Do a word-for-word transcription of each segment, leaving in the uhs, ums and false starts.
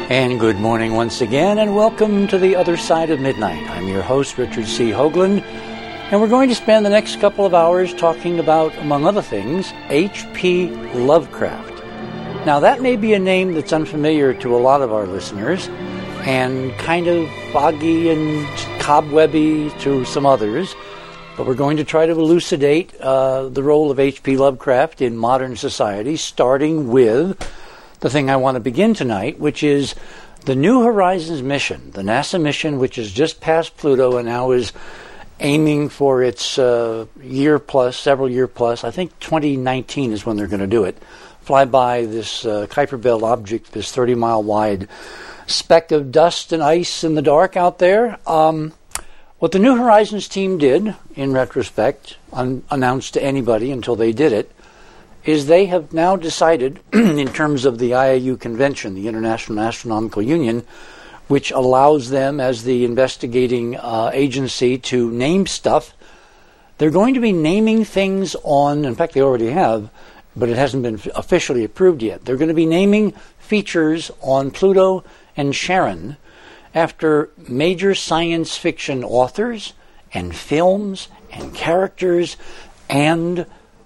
And good morning once again, and welcome to The Other Side of Midnight. I'm your host, Richard C. Hoagland, and we're going to spend the next couple of hours talking about, among other things, H P Lovecraft. Now, that may be a name that's unfamiliar to a lot of our listeners, and kind of foggy and cobwebby to some others, but we're going to try to elucidate uh, the role of H P Lovecraft in modern society, starting with the thing I want to begin tonight, which is the New Horizons mission, the NASA mission, which has just passed Pluto and now is aiming for its uh, year plus, several year plus. I think twenty nineteen is when they're going to do it. Fly by this uh, Kuiper Belt object, this thirty mile wide speck of dust and ice in the dark out there. Um, what the New Horizons team did, in retrospect, unannounced to anybody until they did it, is they have now decided, in terms of the I A U convention, the International Astronomical Union, which allows them as the investigating uh, agency to name stuff, they're going to be naming things on, in fact they already have, but it hasn't been officially approved yet. They're going to be naming features on Pluto and Charon after major science fiction authors and films and characters and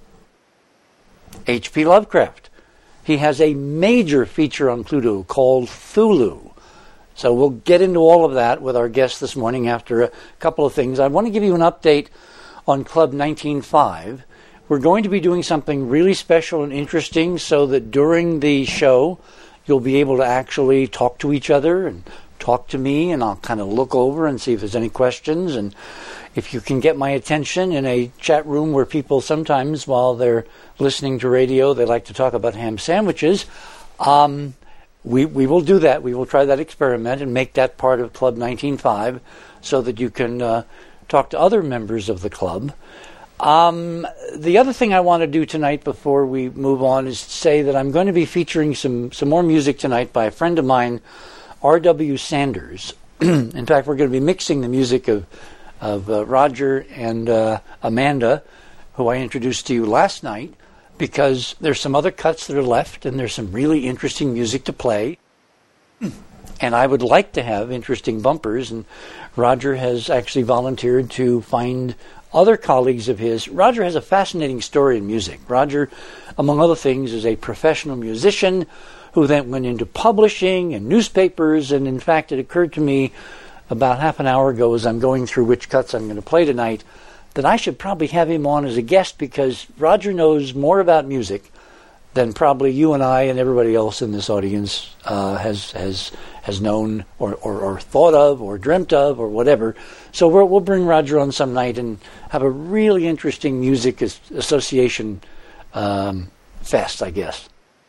H P Lovecraft. He has a major feature on Pluto called Cthulhu. So we'll get into all of that with our guest this morning after a couple of things. I want to give you an update on Club nineteen five. We're going to be doing something really special and interesting so that during the show you'll be able to actually talk to each other and talk to me, and I'll kind of look over and see if there's any questions. And if you can get my attention in a chat room where people sometimes, while they're listening to radio, they like to talk about ham sandwiches, um, we, we will do that. We will try that experiment and make that part of Club nineteen five so that you can uh, talk to other members of the club. Um, the other thing I want to do tonight before we move on is say that I'm going to be featuring some, some more music tonight by a friend of mine, R W Sanders. In fact, we're going to be mixing the music of of uh, Roger and uh, Amanda, who I introduced to you last night, because there's some other cuts that are left, and there's some really interesting music to play. And I would like to have interesting bumpers, and Roger has actually volunteered to find other colleagues of his. Roger has a fascinating story in music. Roger, among other things, is a professional musician who then went into publishing and newspapers, and in fact it occurred to me about half an hour ago as I'm going through which cuts I'm going to play tonight that I should probably have him on as a guest, because Roger knows more about music than probably you and I and everybody else in this audience uh, has has has known or, or, or thought of or dreamt of or whatever. So we'll, we'll bring Roger on some night and have a really interesting music as, association um, fest, I guess.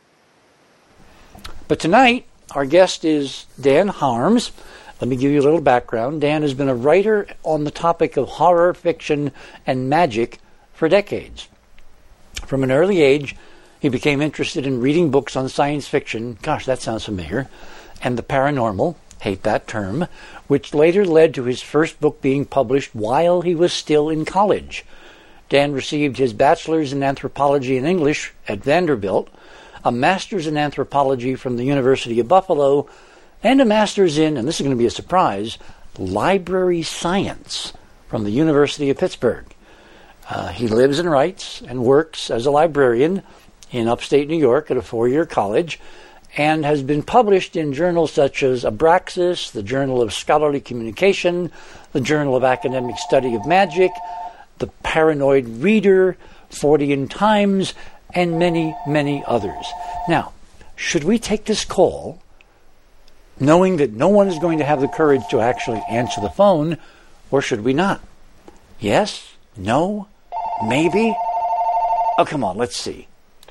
But tonight, our guest is Dan Harms. Let me give you a little background. Dan has been a writer on the topic of horror, fiction, and magic for decades. From an early age, he became interested in reading books on science fiction, gosh, that sounds familiar, and the paranormal, hate that term, which later led to his first book being published while he was still in college. Dan received his bachelor's in anthropology and English at Vanderbilt, a master's in anthropology from the University of Buffalo, and a master's in, and this is going to be a surprise, library science from the University of Pittsburgh. Uh, he lives and writes and works as a librarian in upstate New York at a four-year college, and has been published in journals such as Abraxas, the Journal of Scholarly Communication, the Journal of Academic Study of Magic, the Paranoid Reader, Fortean Times, and many, many others. Now, should we take this call, knowing that no one is going to have the courage to actually answer the phone, or should we not? Yes? No? Maybe? Oh, come on, let's see.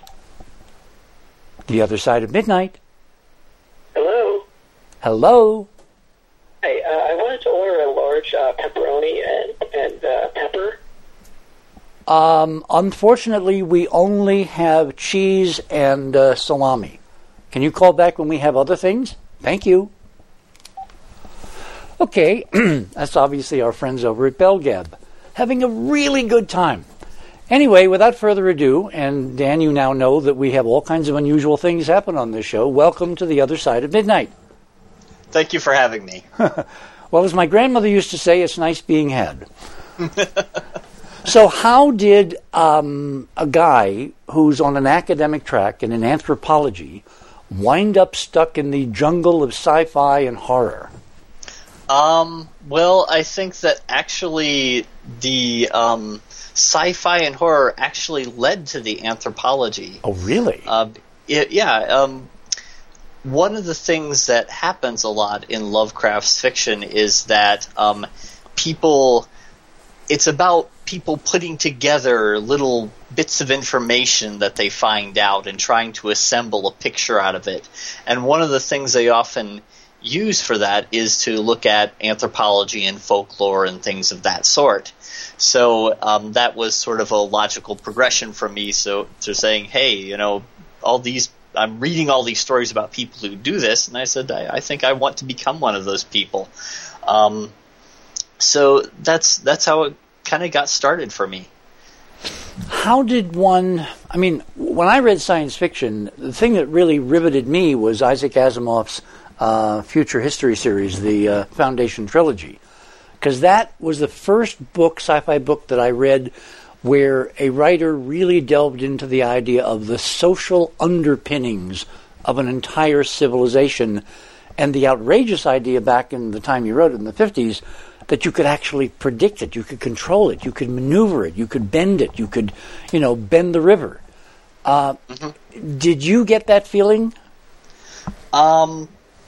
The Other Side of Midnight. Hello. Hello. Hey, uh, I wanted to order a large uh, pepperoni and, and uh, pepper. Um, unfortunately, we only have cheese and uh, salami. Can you call back when we have other things? Thank you. Okay, that's obviously our friends over at BellGab, having a really good time. Anyway, without further ado, and Dan, you now know that we have all kinds of unusual things happen on this show. Welcome to The Other Side of Midnight. Thank you for having me. Well, as my grandmother used to say, it's nice being had. So how did um, a guy who's on an academic track and in anthropology wind up stuck in the jungle of sci-fi and horror? Um, well, I think that actually the um, sci-fi and horror actually led to the anthropology. Oh, really? Uh, it, yeah. Um, one of the things that happens a lot in Lovecraft's fiction is that um, people... It's about people putting together little bits of information that they find out and trying to assemble a picture out of it. And one of the things they often use for that is to look at anthropology and folklore and things of that sort. So um, that was sort of a logical progression for me. So to saying, hey, you know, all these, I'm reading all these stories about people who do this, and I said, I, I think I want to become one of those people. Um, so that's that's how it kind of got started for me. How did one, I mean, when I read science fiction, the thing that really riveted me was Isaac Asimov's uh, Future History series, the uh, Foundation trilogy, because that was the first book, sci-fi book, that I read where a writer really delved into the idea of the social underpinnings of an entire civilization, and the outrageous idea back in the time you wrote it in the fifties that you could actually predict it, you could control it, you could maneuver it, you could bend it, you could, you know, bend the river. Uh, mm-hmm. Did you get that feeling? Um,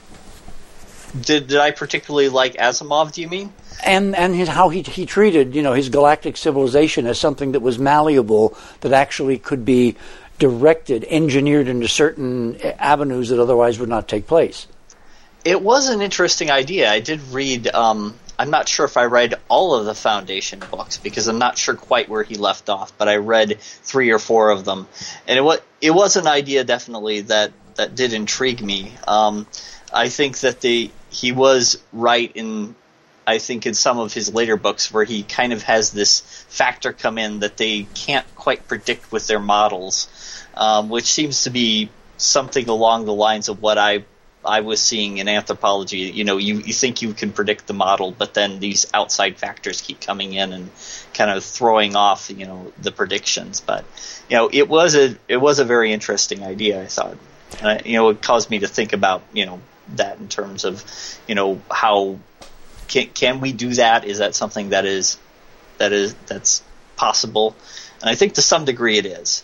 did, did I particularly like Asimov, do you mean? And and his, how he he treated, you know, his galactic civilization as something that was malleable, that actually could be directed, engineered into certain avenues that otherwise would not take place. It was an interesting idea. I did read, um, I'm not sure if I read all of the Foundation books because I'm not sure quite where he left off, but I read three or four of them. And it was, it was an idea definitely that, that did intrigue me. Um, I think that the he was right in, I think in some of his later books where he kind of has this factor come in that they can't quite predict with their models, um, which seems to be something along the lines of what I I was seeing in anthropology. You know, you, you think you can predict the model, but then these outside factors keep coming in and kind of throwing off, you know, the predictions. But, you know, it was a it was a very interesting idea, I thought. And, I, you know, it caused me to think about, you know, that in terms of, you know, how can can we do that? Is that something that is that is that's possible? And I think to some degree it is.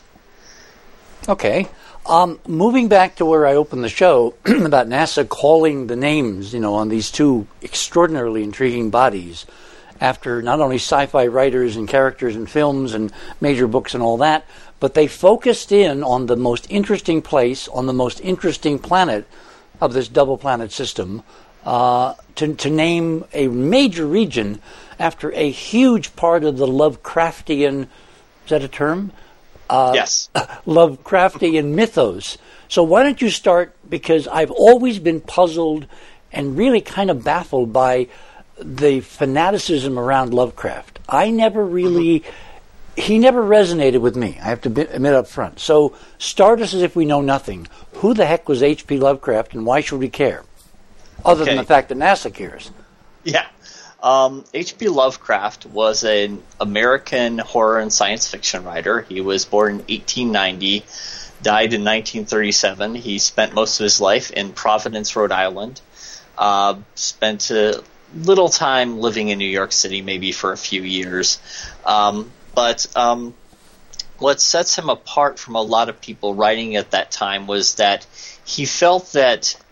Okay. Um, moving back to where I opened the show about NASA calling the names, you know, on these two extraordinarily intriguing bodies after not only sci-fi writers and characters and films and major books and all that, but they focused in on the most interesting place on the most interesting planet of this double planet system uh, to, to name a major region after a huge part of the Lovecraftian, is that a term? Uh, yes. Lovecraftian mythos. So why don't you start, because I've always been puzzled and really kind of baffled by the fanaticism around Lovecraft. I never really, mm-hmm. he never resonated with me, I have to admit up front. So start us as if we know nothing. Who the heck was H P Lovecraft and why should we care? Other okay. than the fact that NASA cares. Yeah. Um, H P Lovecraft was an American horror and science fiction writer. He was born in eighteen ninety, died in nineteen thirty-seven. He spent most of his life in Providence, Rhode Island. Uh, spent a little time living in New York City, maybe for a few years. Um, but um, what sets him apart from a lot of people writing at that time was that he felt that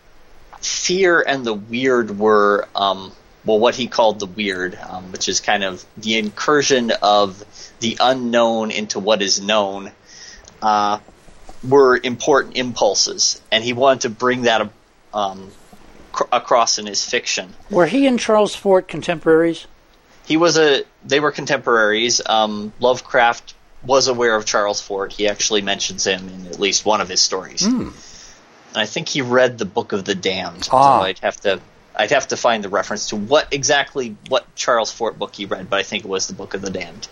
fear and the weird were... Um, well, what he called the weird, um, which is kind of the incursion of the unknown into what is known, uh, were important impulses, and he wanted to bring that um, cr- across in his fiction. Were he and Charles Fort contemporaries? He was a. They were contemporaries. Um, Lovecraft was aware of Charles Fort. He actually mentions him in at least one of his stories. Mm. And I think he read the Book of the Damned. Ah. So I'd have to. I'd have to find the reference to what exactly what Charles Fort book he read, but I think it was the Book of the Damned.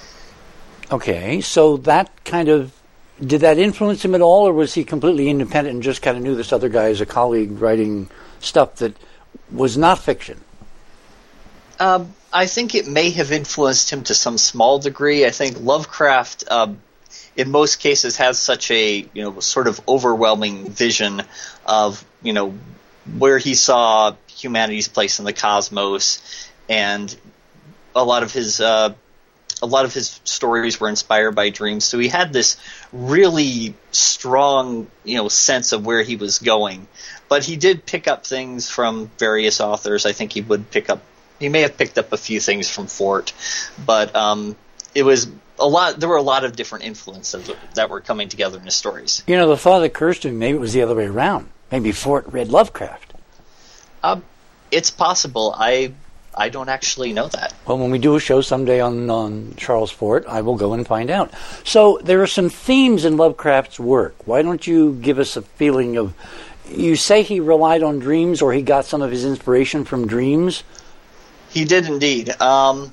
Okay, so that kind of, did that influence him at all, or was he completely independent and just kind of knew this other guy as a colleague writing stuff that was not fiction? Um, I think it may have influenced him to some small degree. I think Lovecraft, um, in most cases, has such a you know sort of overwhelming vision of you know where he saw humanity's place in the cosmos, and a lot of his uh, a lot of his stories were inspired by dreams. So he had this really strong you know sense of where he was going. But he did pick up things from various authors. I think he would pick up. He may have picked up a few things from Fort, but um, it was a lot. There were a lot of different influences that were coming together in his stories. You know, the thought occurs to me, maybe it was the other way around. Maybe Fort read Lovecraft. Uh, it's possible. I I don't actually know that. Well, when we do a show someday on, on Charles Fort, I will go and find out. So there are some themes in Lovecraft's work. Why don't you give us a feeling of... You say he relied on dreams, or he got some of his inspiration from dreams? He did indeed. Um,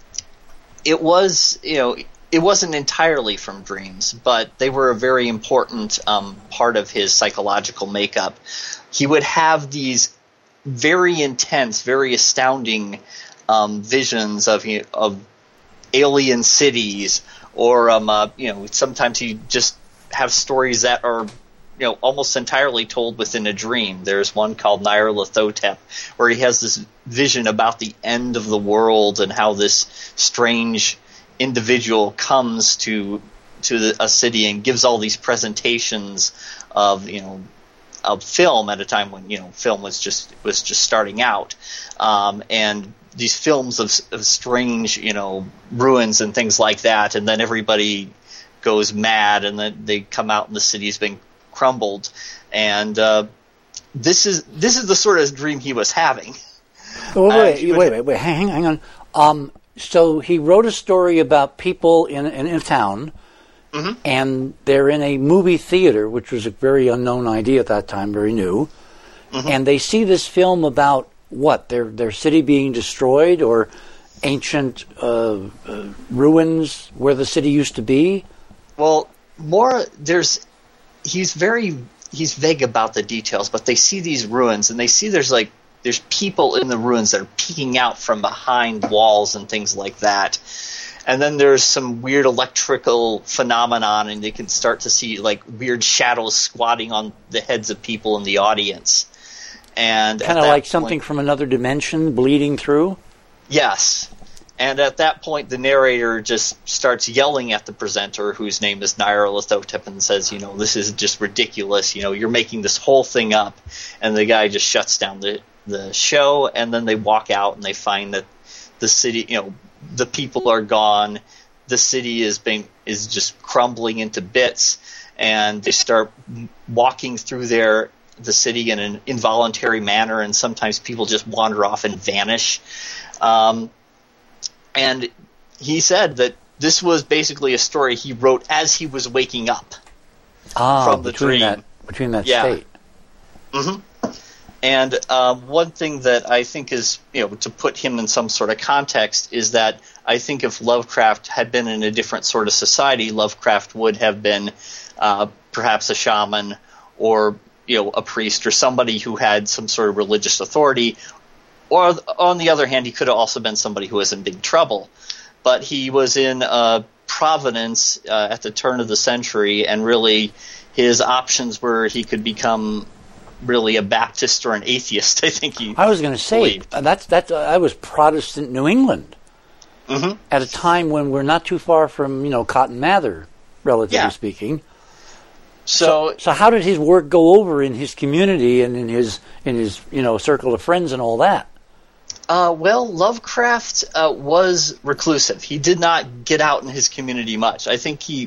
it was, you know, it wasn't entirely from dreams, but they were a very important um, part of his psychological makeup. He would have these very intense, very astounding um, visions of you know, of alien cities, or um, uh, you know, sometimes he just have stories that are you know almost entirely told within a dream. There's one called Nyarlathotep, where he has this vision about the end of the world and how this strange individual comes to to the, a city and gives all these presentations of you know of film at a time when you know film was just was just starting out, um, and these films of, of strange you know ruins and things like that, and then everybody goes mad, and then they come out and the city's been crumbled, and uh, this is this is the sort of dream he was having. Oh, wait, uh, wait, wait, wait, hang, hang on. Um, so he wrote a story about people in in a town, mm-hmm. and they're in a movie theater, which was a very unknown idea at that time, very new, mm-hmm. and they see this film about what their their city being destroyed, or ancient uh, uh, ruins where the city used to be. Well, more there's. He's very he's vague about the details, but they see these ruins, and they see there's like there's people in the ruins that are peeking out from behind walls and things like that. And then there's some weird electrical phenomenon, and they can start to see like weird shadows squatting on the heads of people in the audience. And kind of like something point, from another dimension bleeding through? Yes. And at that point, the narrator just starts yelling at the presenter, whose name is Nyarlathotep, and says, you know, this is just ridiculous. You know, you're making this whole thing up. And the guy just shuts down the, the show, and then they walk out and they find that the city, you know, the people are gone. The city is being is just crumbling into bits, and they start walking through their the city in an involuntary manner, and sometimes people just wander off and vanish. Um, And he said that this was basically a story he wrote as he was waking up ah, from the between dream. That, between that yeah. state. Mm-hmm. And um, one thing that I think is, you know, to put him in some sort of context is that I think if Lovecraft had been in a different sort of society, Lovecraft would have been uh, perhaps a shaman, or, you know, a priest, or somebody who had some sort of religious authority. Or, on the other hand, he could have also been somebody who was in big trouble. But he was in uh, Providence uh, at the turn of the century, and really his options were he could become really a Baptist or an atheist, I think he I was going to say, believed. that's, that's, uh, I was Protestant New England mm-hmm. at a time when we're not too far from, you know, Cotton Mather, relatively yeah. speaking. So, so, so how did his work go over in his community and in his, in his, you know, circle of friends and all that? Uh, well, Lovecraft uh, was reclusive. He did not get out in his community much. I think he,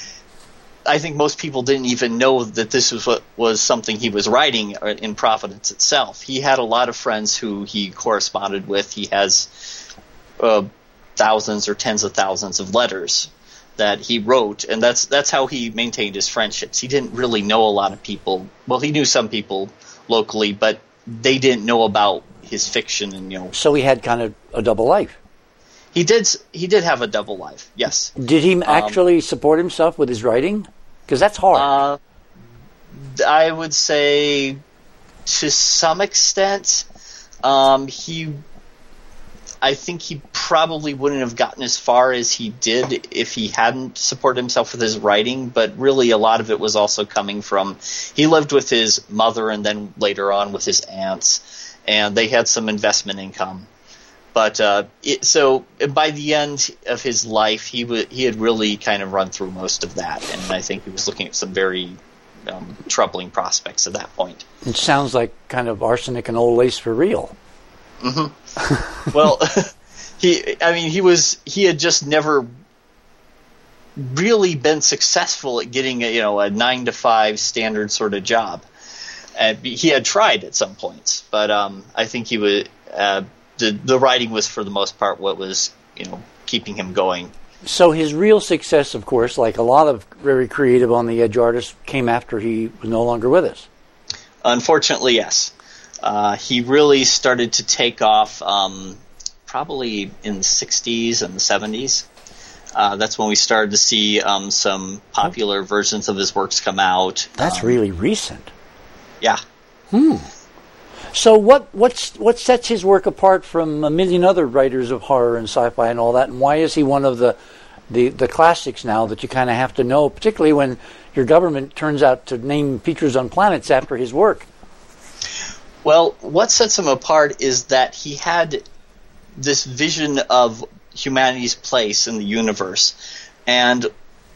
I think most people didn't even know that this was what was something he was writing in Providence itself. He had a lot of friends who he corresponded with. He has uh, thousands or tens of thousands of letters that he wrote, and that's that's how he maintained his friendships. He didn't really know a lot of people. Well, he knew some people locally, but they didn't know about his fiction, and you know. So he had kind of a double life. He did. He did have a double life. Yes. Did he actually um, support himself with his writing? Because that's hard. Uh, I would say to some extent. Um, he, I think he probably wouldn't have gotten as far as he did if he hadn't supported himself with his writing, but really a lot of it was also coming from, he lived with his mother and then later on with his aunts, and they had some investment income. But uh, it, so by the end of his life, he w- he had really kind of run through most of that, and I think he was looking at some very um, troubling prospects at that point. It sounds like kind of arsenic and old lace for real. Mm-hmm. Well, he I mean he was he had just never really been successful at getting a, you know a nine to five standard sort of job. And he had tried at some points, but um, I think he was. Uh, The, the writing was, for the most part, what was, you know, keeping him going. So his real success, of course, like a lot of very creative on-the-edge artists, came after he was no longer with us. Unfortunately, yes. Uh, he really started to take off um, probably in the sixties and the seventies. Uh, that's when we started to see um, some popular versions of his works come out. That's um, really recent. Yeah. Hmm. So what what's, what sets his work apart from a million other writers of horror and sci-fi and all that, and why is he one of the the, the classics now that you kind of have to know, particularly when your government turns out to name Features on Planets after his work? Well, what sets him apart is that he had this vision of humanity's place in the universe, and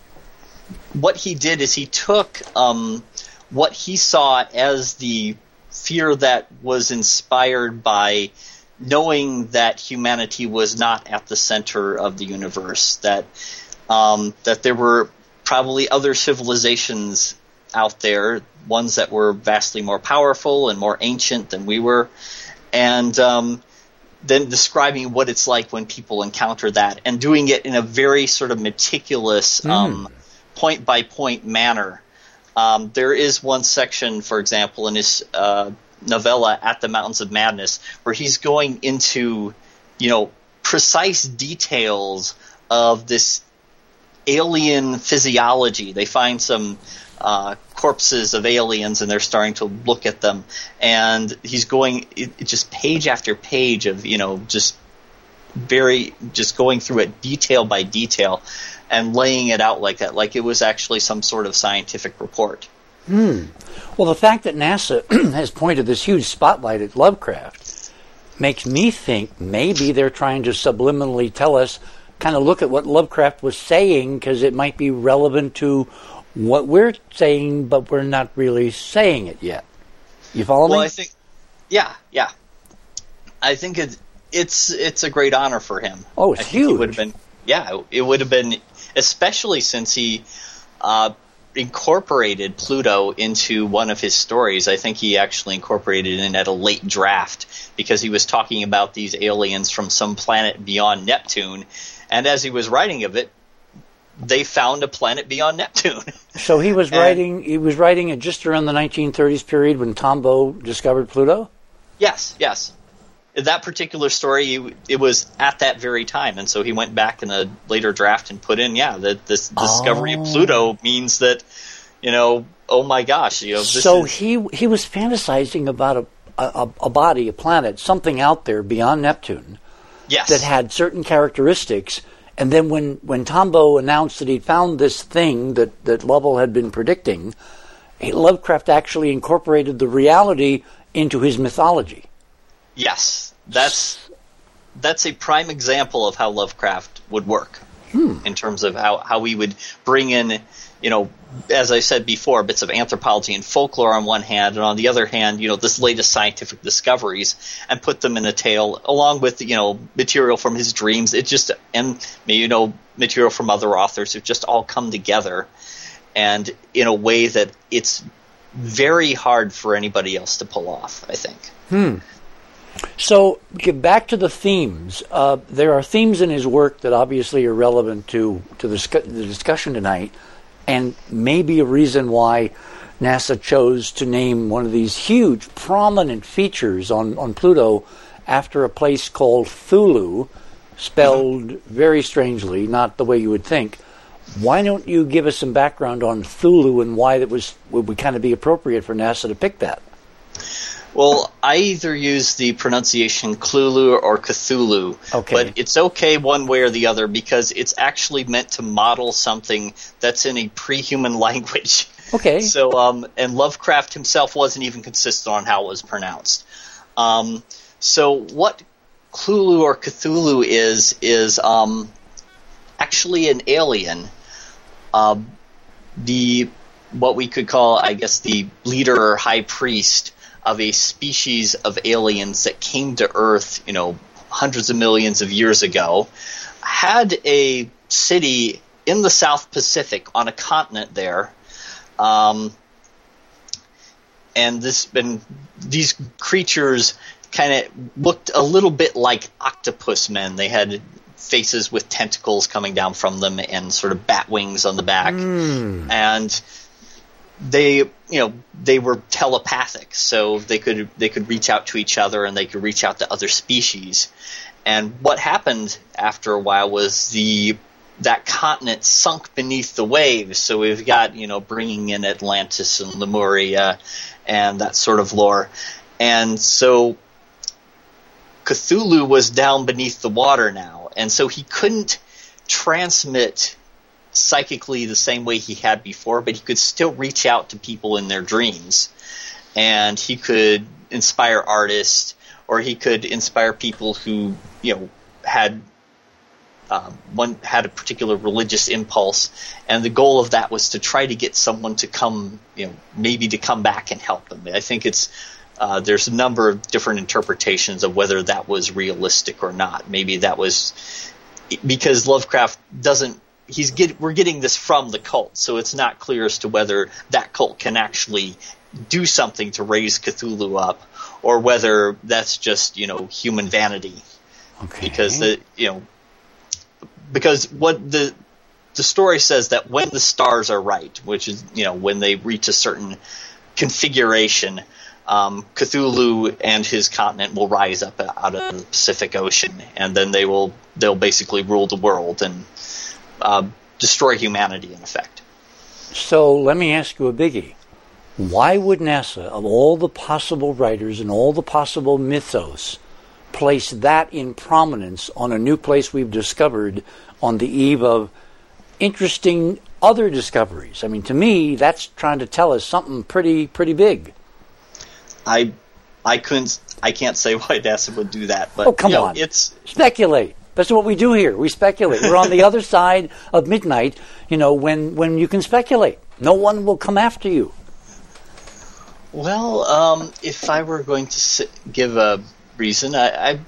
what he did is he took um, what he saw as the fear that was inspired by knowing that humanity was not at the center of the universe, that um, that there were probably other civilizations out there, ones that were vastly more powerful and more ancient than we were, and um, then describing what it's like when people encounter that, and doing it in a very sort of meticulous, mm. um, point-by-point manner. Um, there is one section, for example, in his uh, novella At the Mountains of Madness, where he's going into, you know, precise details of this alien physiology. They find some uh, corpses of aliens, and they're starting to look at them, and he's going it, it just page after page of, you know, just very just going through it detail by detail. And laying it out like that, like it was actually some sort of scientific report. Hmm. Well, the fact that NASA has pointed this huge spotlight at Lovecraft makes me think maybe they're trying to subliminally tell us, kind of look at what Lovecraft was saying, because it might be relevant to what we're saying, but we're not really saying it yet. You follow well, me? Well, I think, yeah, yeah. I think it, it's it's a great honor for him. Oh, it's I think huge. It would have been, yeah, it would have been, especially since he uh, incorporated Pluto into one of his stories. I think he actually incorporated it at a late draft because he was talking about these aliens from some planet beyond Neptune, and as he was writing of it, they found a planet beyond Neptune. So he was and, writing. He was writing it just around the nineteen thirties period when Tombaugh discovered Pluto. Yes, yes. That particular story, it was at that very time, and so he went back in a later draft and put in, yeah, that this discovery oh. of Pluto means that, you know, oh my gosh, you know. This so is, he he was fantasizing about a, a a body, a planet, something out there beyond Neptune, yes, that had certain characteristics. And then when when Tombaugh announced that he'd found this thing that that Lovell had been predicting, Lovecraft actually incorporated the reality into his mythology. Yes, that's that's a prime example of how Lovecraft would work hmm. in terms of how, how we would bring in, you know, as I said before, bits of anthropology and folklore on one hand, and on the other hand, you know, this latest scientific discoveries, and put them in a tale along with, you know, material from his dreams. It just and you know material from other authors who just all come together, and in a way that it's very hard for anybody else to pull off, I think. Hmm. So, get back to the themes. Uh, there are themes in his work that obviously are relevant to, to the, sc- the discussion tonight, and maybe a reason why NASA chose to name one of these huge, prominent features on, on Pluto after a place called Thulu, spelled mm-hmm. very strangely, not the way you would think. Why don't you give us some background on Thulu and why it was would kind of be appropriate for NASA to pick that? Well, I either use the pronunciation Cthulhu or Cthulhu, okay. but it's okay one way or the other because it's actually meant to model something that's in a pre-human language. Okay. So, um, and Lovecraft himself wasn't even consistent on how it was pronounced. Um, so what Cthulhu or Cthulhu is is um, actually an alien. Uh, the what we could call, I guess, the leader or high priest of a species of aliens that came to Earth, you know, hundreds of millions of years ago, had a city in the South Pacific on a continent there. Um, and this been these creatures kind of looked a little bit like octopus men. They had faces with tentacles coming down from them and sort of bat wings on the back. Mm. And they, you know, they were telepathic, so they could they could reach out to each other and they could reach out to other species. And what happened after a while was the that continent sunk beneath the waves. So we've got, you know, bringing in Atlantis and Lemuria and that sort of lore. And so Cthulhu was down beneath the water now, and so he couldn't transmit psychically the same way he had before, but he could still reach out to people in their dreams. And he could inspire artists, or he could inspire people who, you know, had um, one had a particular religious impulse, and the goal of that was to try to get someone to come, you know, maybe to come back and help them. I think it's uh, there's a number of different interpretations of whether that was realistic or not. Maybe that was because Lovecraft doesn't. He's get, we're getting this from the cult, so it's not clear as to whether that cult can actually do something to raise Cthulhu up, or whether that's just, you know, human vanity. Okay. Because the you know because what the the story says that when the stars are right, which is, you know, when they reach a certain configuration, um, Cthulhu and his continent will rise up out of the Pacific Ocean, and then they will they'll basically rule the world and Uh, destroy humanity, in effect. So let me ask you a biggie. Why would NASA, of all the possible writers and all the possible mythos, place that in prominence on a new place we've discovered on the eve of interesting other discoveries? I mean, to me, that's trying to tell us something pretty pretty big. I I couldn't I can't say why NASA would do that, but oh, come you know, on. it's speculate. That's what we do here. We speculate. We're on the other side of midnight, you know, when, when you can speculate. No one will come after you. Well, um, if I were going to sit, give a reason, I, I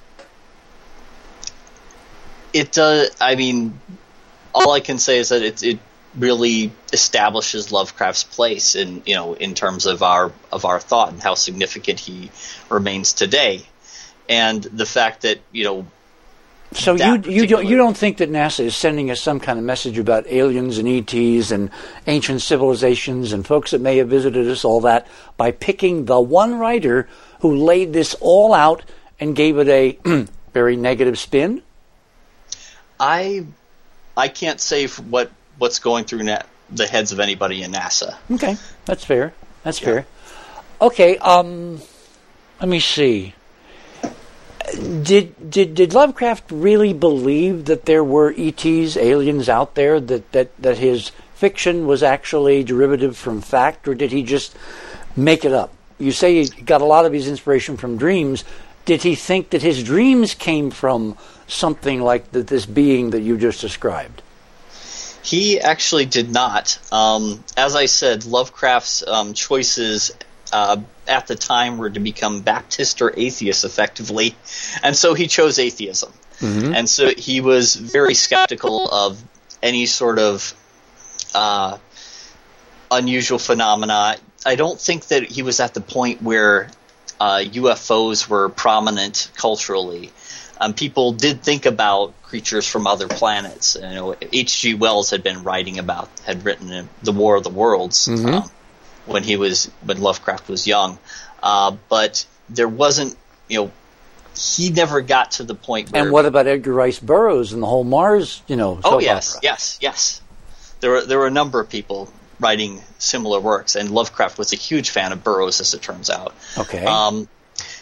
it does. I mean, all I can say is that it it really establishes Lovecraft's place in, you know, in terms of our of our thought and how significant he remains today, and the fact that, you know. So you you don't you don't think that NASA is sending us some kind of message about aliens and E Ts and ancient civilizations and folks that may have visited us, all that, by picking the one writer who laid this all out and gave it a very negative spin? I I can't say what what's going through na- the heads of anybody in NASA. Okay, that's fair. That's Yeah. fair. Okay, um, let me see. Did did did Lovecraft really believe that there were E Ts, aliens out there, that, that, that his fiction was actually derivative from fact, or did he just make it up? You say he got a lot of his inspiration from dreams. Did he think that his dreams came from something like the, this being that you just described? He actually did not. Um, as I said, Lovecraft's um, choices uh, at the time were to become Baptist or atheist, effectively, and so he chose atheism. Mm-hmm. And so he was very skeptical of any sort of uh, unusual phenomena. I don't think that he was at the point where uh, U F Os were prominent culturally. Um, people did think about creatures from other planets. You know, H G Wells had been writing about, had written The War of the Worlds mm-hmm. um, when he was, when Lovecraft was young. Uh, but there wasn't, you know, he never got to the point where. And what about Edgar Rice Burroughs and the whole Mars, you know? Oh yes, opera? yes, yes. There were there were a number of people writing similar works, and Lovecraft was a huge fan of Burroughs, as it turns out. Okay. Um,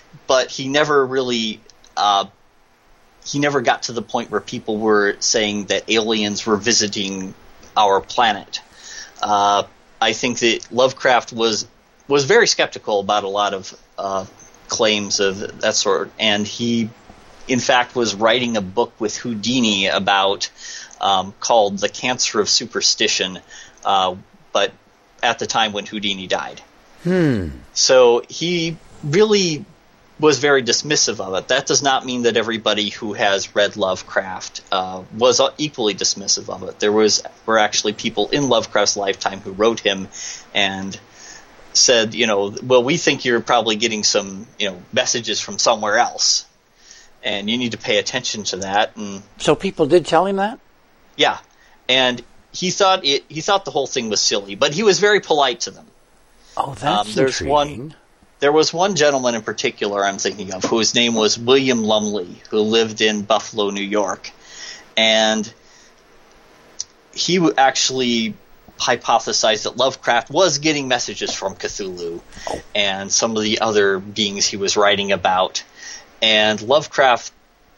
but he never really uh, he never got to the point where people were saying that aliens were visiting our planet. Uh, I think that Lovecraft was was very skeptical about a lot of uh, claims of that sort, and he, in fact, was writing a book with Houdini about um, called "The Cancer of Superstition," uh, but at the time when Houdini died. Hmm. So he really was very dismissive of it. That does not mean that everybody who has read Lovecraft uh, was equally dismissive of it. There was were actually people in Lovecraft's lifetime who wrote him and said, you know, well, we think you're probably getting some, you know, messages from somewhere else, and you need to pay attention to that. And so people did tell him that? Yeah, and he thought it. He thought the whole thing was silly, but he was very polite to them. Oh, that's um, there's intriguing. One, there was one gentleman in particular I'm thinking of whose name was William Lumley, who lived in Buffalo, New York, and he actually hypothesized that Lovecraft was getting messages from Cthulhu oh. and some of the other beings he was writing about. And Lovecraft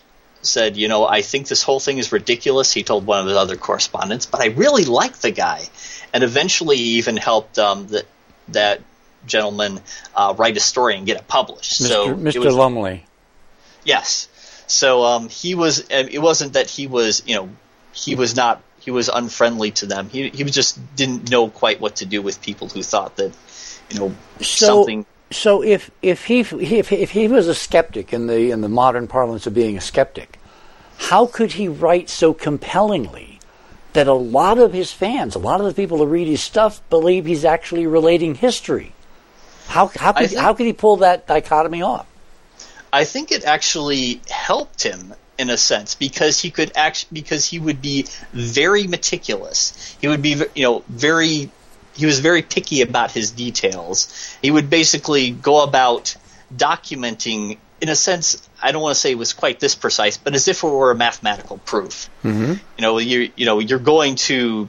said, you know, I think this whole thing is ridiculous, he told one of his other correspondents, but I really like the guy. And eventually he even helped um, the, that gentleman uh, write a story and get it published. Mister So Mister it was, Lumley. Yes. So um, he was. It wasn't that he was. You know, he was not. He was unfriendly to them. He he just didn't know quite what to do with people who thought that, you know, so, something. So if if he if if he was a skeptic in the in the modern parlance of being a skeptic, how could he write so compellingly that a lot of his fans, a lot of the people who read his stuff, believe he's actually relating history? How how could think, how could he pull that dichotomy off? I think it actually helped him in a sense because he could act because he would be very meticulous. He would be you know very he was very picky about his details. He would basically go about documenting, in a sense, I don't want to say it was quite this precise, but as if it were a mathematical proof. Mm-hmm. You know, you you know you're going to.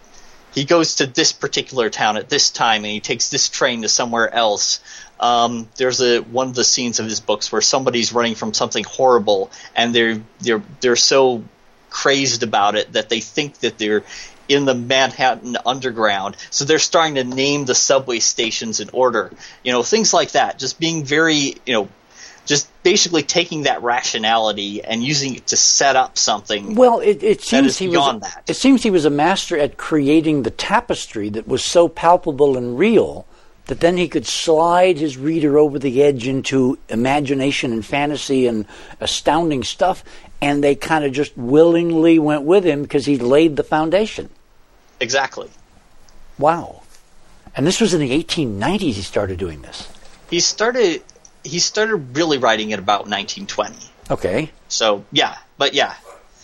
He goes to this particular town at this time, and he takes this train to somewhere else. Um, there's a one of the scenes of his books where somebody's running from something horrible, and they're they're they're so crazed about it that they think that they're in the Manhattan Underground. So they're starting to name the subway stations in order. You know, things like that. Just being very, you know, just basically taking that rationality and using it to set up something. Well, it, it seems he beyond was. that. It seems he was a master at creating the tapestry that was so palpable and real that then he could slide his reader over the edge into imagination and fantasy and astounding stuff, and they kind of just willingly went with him because he laid the foundation. Exactly. Wow. And this was in the eighteen nineties he started doing this. He started. He started really writing it about nineteen twenty. Okay. So yeah, but yeah,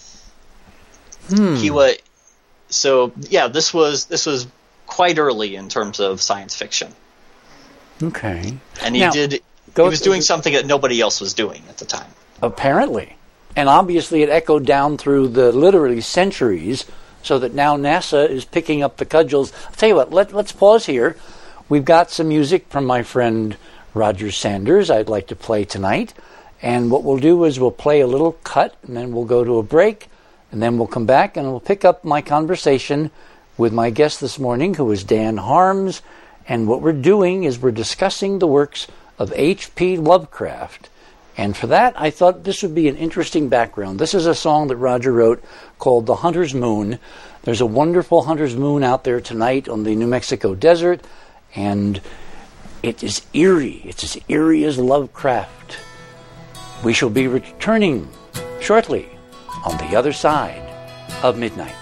Hmm. he was. So yeah, this was this was quite early in terms of science fiction, Okay. and he Now, did. go He was to- doing something that nobody else was doing at the time. Apparently. And obviously it echoed down through the literally centuries, so that now NASA is picking up the cudgels. I'll tell you what, let, let's pause here. We've got some music from my friend Roger Sanders I'd like to play tonight. And what we'll do is we'll play a little cut, and then we'll go to a break, and then we'll come back and we'll pick up my conversation with my guest this morning, who is Dan Harms. And what we're doing is we're discussing the works of H P Lovecraft. And for that, I thought this would be an interesting background. This is a song that Roger wrote called The Hunter's Moon. There's a wonderful hunter's moon out there tonight on the New Mexico desert, and it is eerie. It's as eerie as Lovecraft. We shall be returning shortly on the other side of midnight.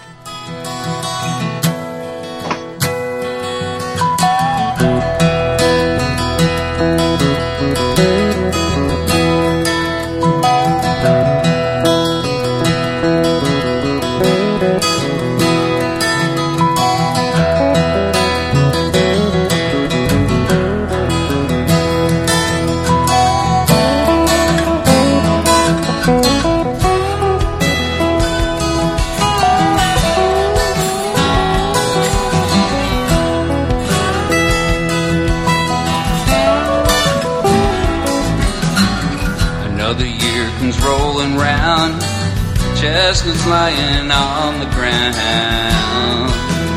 rolling round, chestnuts lying on the ground.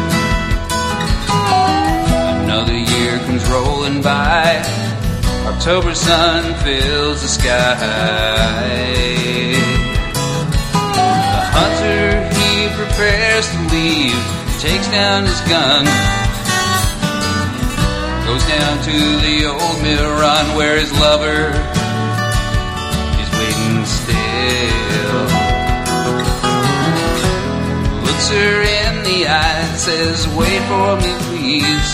Another year comes rolling by, October sun fills the sky. The hunter, he prepares to leave, takes down his gun, goes down to the old mill run where his lover is waiting still. Looks her in the eye and says, wait for me please.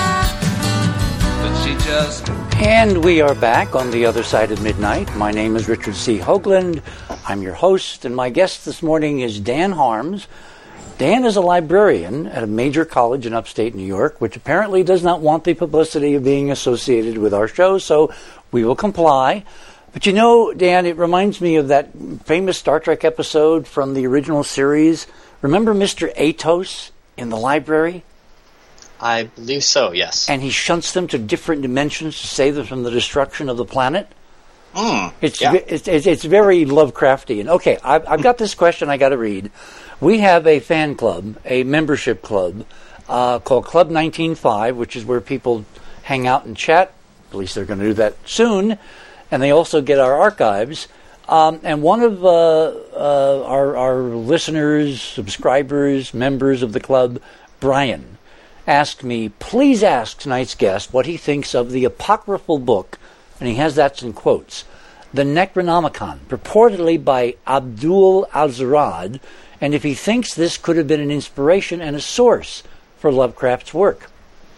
But she just... And we are back on the other side of midnight. My name is Richard C. Hoagland. I'm your host, and my guest this morning is Dan Harms. Dan is a librarian at a major college in upstate New York, which apparently does not want the publicity of being associated with our show, so we will comply. But you know, Dan, it reminds me of that famous Star Trek episode from the original series. Remember Mister Atos in the library? I believe so, yes. And he shunts them to different dimensions to save them from the destruction of the planet? Mm, it's, yeah. it's, it's it's very Lovecraftian. Okay, I've, I've got this question I got to read. We have a fan club, a membership club, uh, called Club nineteen five, which is where people hang out and chat. At least they're going to do that soon. And they also get our archives. Um, and one of uh, uh, our, our listeners, subscribers, members of the club, Brian, asked me, please ask tonight's guest what he thinks of the apocryphal book, and he has that in quotes, the Necronomicon, purportedly by Abdul al-Zurad, and if he thinks this could have been an inspiration and a source for Lovecraft's work.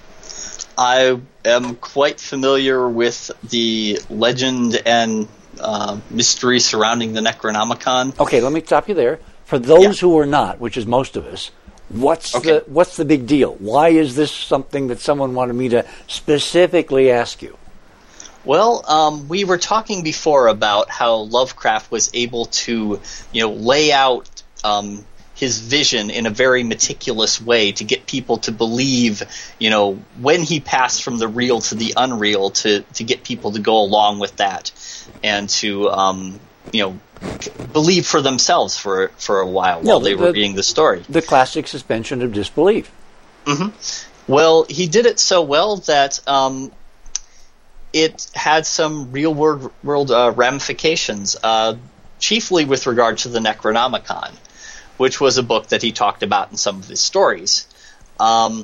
I am quite familiar with the legend and uh, mystery surrounding the Necronomicon. Okay, let me stop you there. For those yeah. who are not, which is most of us, what's okay. the what's the big deal? Why is this something that someone wanted me to specifically ask you? Well, um, we were talking before about how Lovecraft was able to, you know, lay out um, his vision in a very meticulous way to get people to believe, you know, when he passed from the real to the unreal, to, to get people to go along with that and to, um, you know, believe for themselves for for a while No, while they the, were reading the story. The classic suspension of disbelief. Mm-hmm. Well, he did it so well that um, it had some real world, world uh, ramifications, uh, chiefly with regard to the Necronomicon, which was a book that he talked about in some of his stories. Um,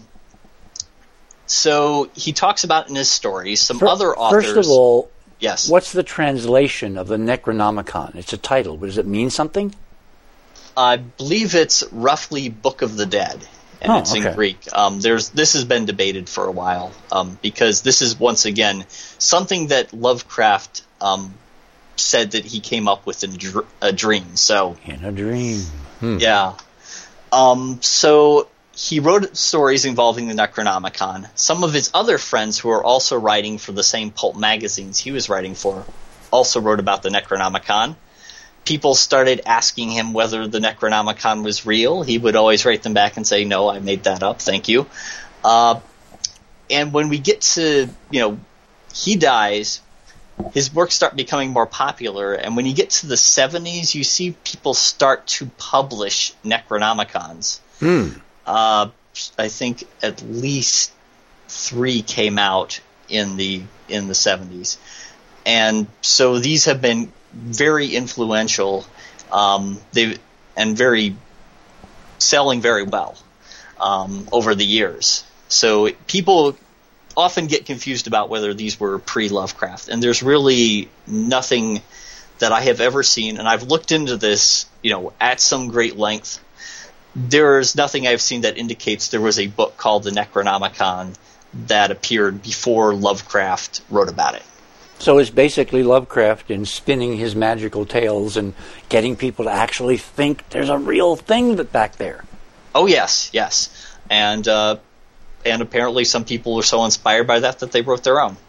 so he talks about in his stories some For, other authors. First of all, yes. What's the translation of the Necronomicon? It's a title. Does it mean something? I believe it's roughly Book of the Dead, and oh, it's okay. in Greek. Um, there's this has been debated for a while um, because this is once again something that Lovecraft um, said that he came up with in dr- a dream. So in a dream, hmm. yeah. Um, so he wrote stories involving the Necronomicon. Some of his other friends who are also writing for the same pulp magazines he was writing for also wrote about the Necronomicon. People started asking him whether the Necronomicon was real. He would always write them back and say, no, I made that up, thank you. Uh, and when we get to, you know, he dies, his works start becoming more popular, and when you get to the seventies, you see people start to publish Necronomicons. Hmm. Uh, I think at least three came out in the in the seventies, and so these have been very influential. Um, they and very selling very well um, over the years. So people often get confused about whether these were pre-Lovecraft, and there's really nothing that I have ever seen, and I've looked into this, you know, at some great length. There's nothing I've seen that indicates there was a book called the Necronomicon that appeared before Lovecraft wrote about it. So it's basically Lovecraft in spinning his magical tales and getting people to actually think there's a real thing that back there. Oh yes, yes, and uh, and apparently some people were so inspired by that that they wrote their own.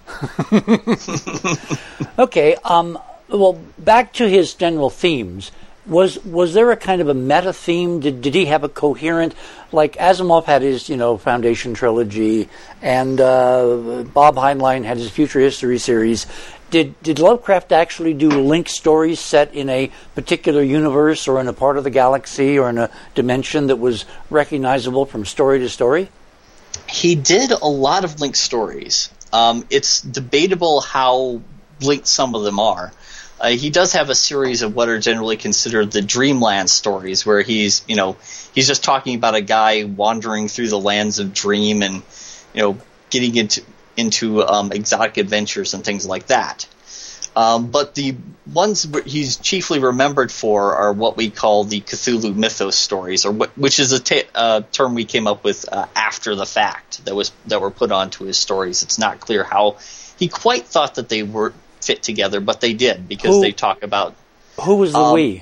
Okay, um, well, back to his general themes. Was was there a kind of a meta theme? Did did he have a coherent, like Asimov had his, you know, Foundation trilogy, and uh, Bob Heinlein had his Future History series. Did did Lovecraft actually do link stories set in a particular universe or in a part of the galaxy or in a dimension that was recognizable from story to story? He did a lot of linked stories. Um, it's debatable how linked some of them are. Uh, he does have a series of what are generally considered the Dreamland stories, where he's, you know, he's just talking about a guy wandering through the lands of dream and, you know, getting into into um, exotic adventures and things like that. Um, but the ones he's chiefly remembered for are what we call the Cthulhu mythos stories, or what, which is a ta- uh, term we came up with uh, after the fact that was that were put onto his stories. It's not clear how he quite thought that they were fit together, but they did, because who, they talk about who was the um, we.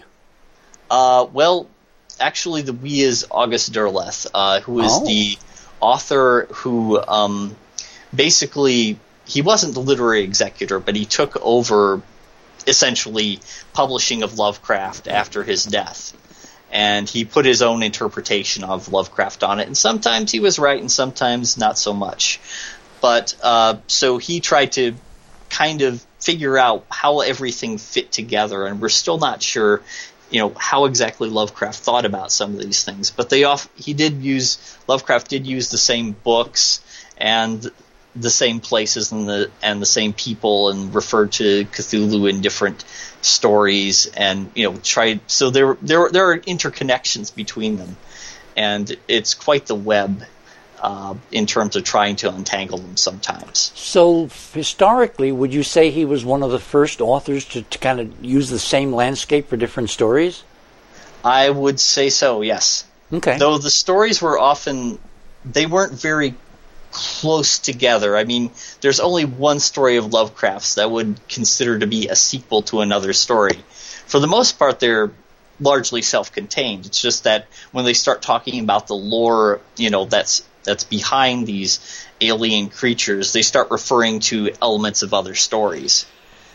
Uh, well, actually, the we is August Derleth, uh, who is oh. the author who um, basically. He wasn't the literary executor, but he took over essentially publishing of Lovecraft after his death. And he put his own interpretation of Lovecraft on it. And sometimes he was right and sometimes not so much. But uh, so he tried to kind of figure out how everything fit together. And we're still not sure, you know, how exactly Lovecraft thought about some of these things. But they off, he did use, Lovecraft did use the same books and the same places and the and the same people, and referred to Cthulhu in different stories, and you know tried. So there there there are interconnections between them, and it's quite the web uh, in terms of trying to untangle them sometimes. So historically, would you say he was one of the first authors to, to kind of use the same landscape for different stories? I would say so. Yes. Okay. Though the stories were often they weren't very close together. I mean, there's only one story of Lovecraft's that would consider to be a sequel to another story. For the most part, they're largely self-contained. It's just that when they start talking about the lore, you know, that's that's behind these alien creatures, they start referring to elements of other stories.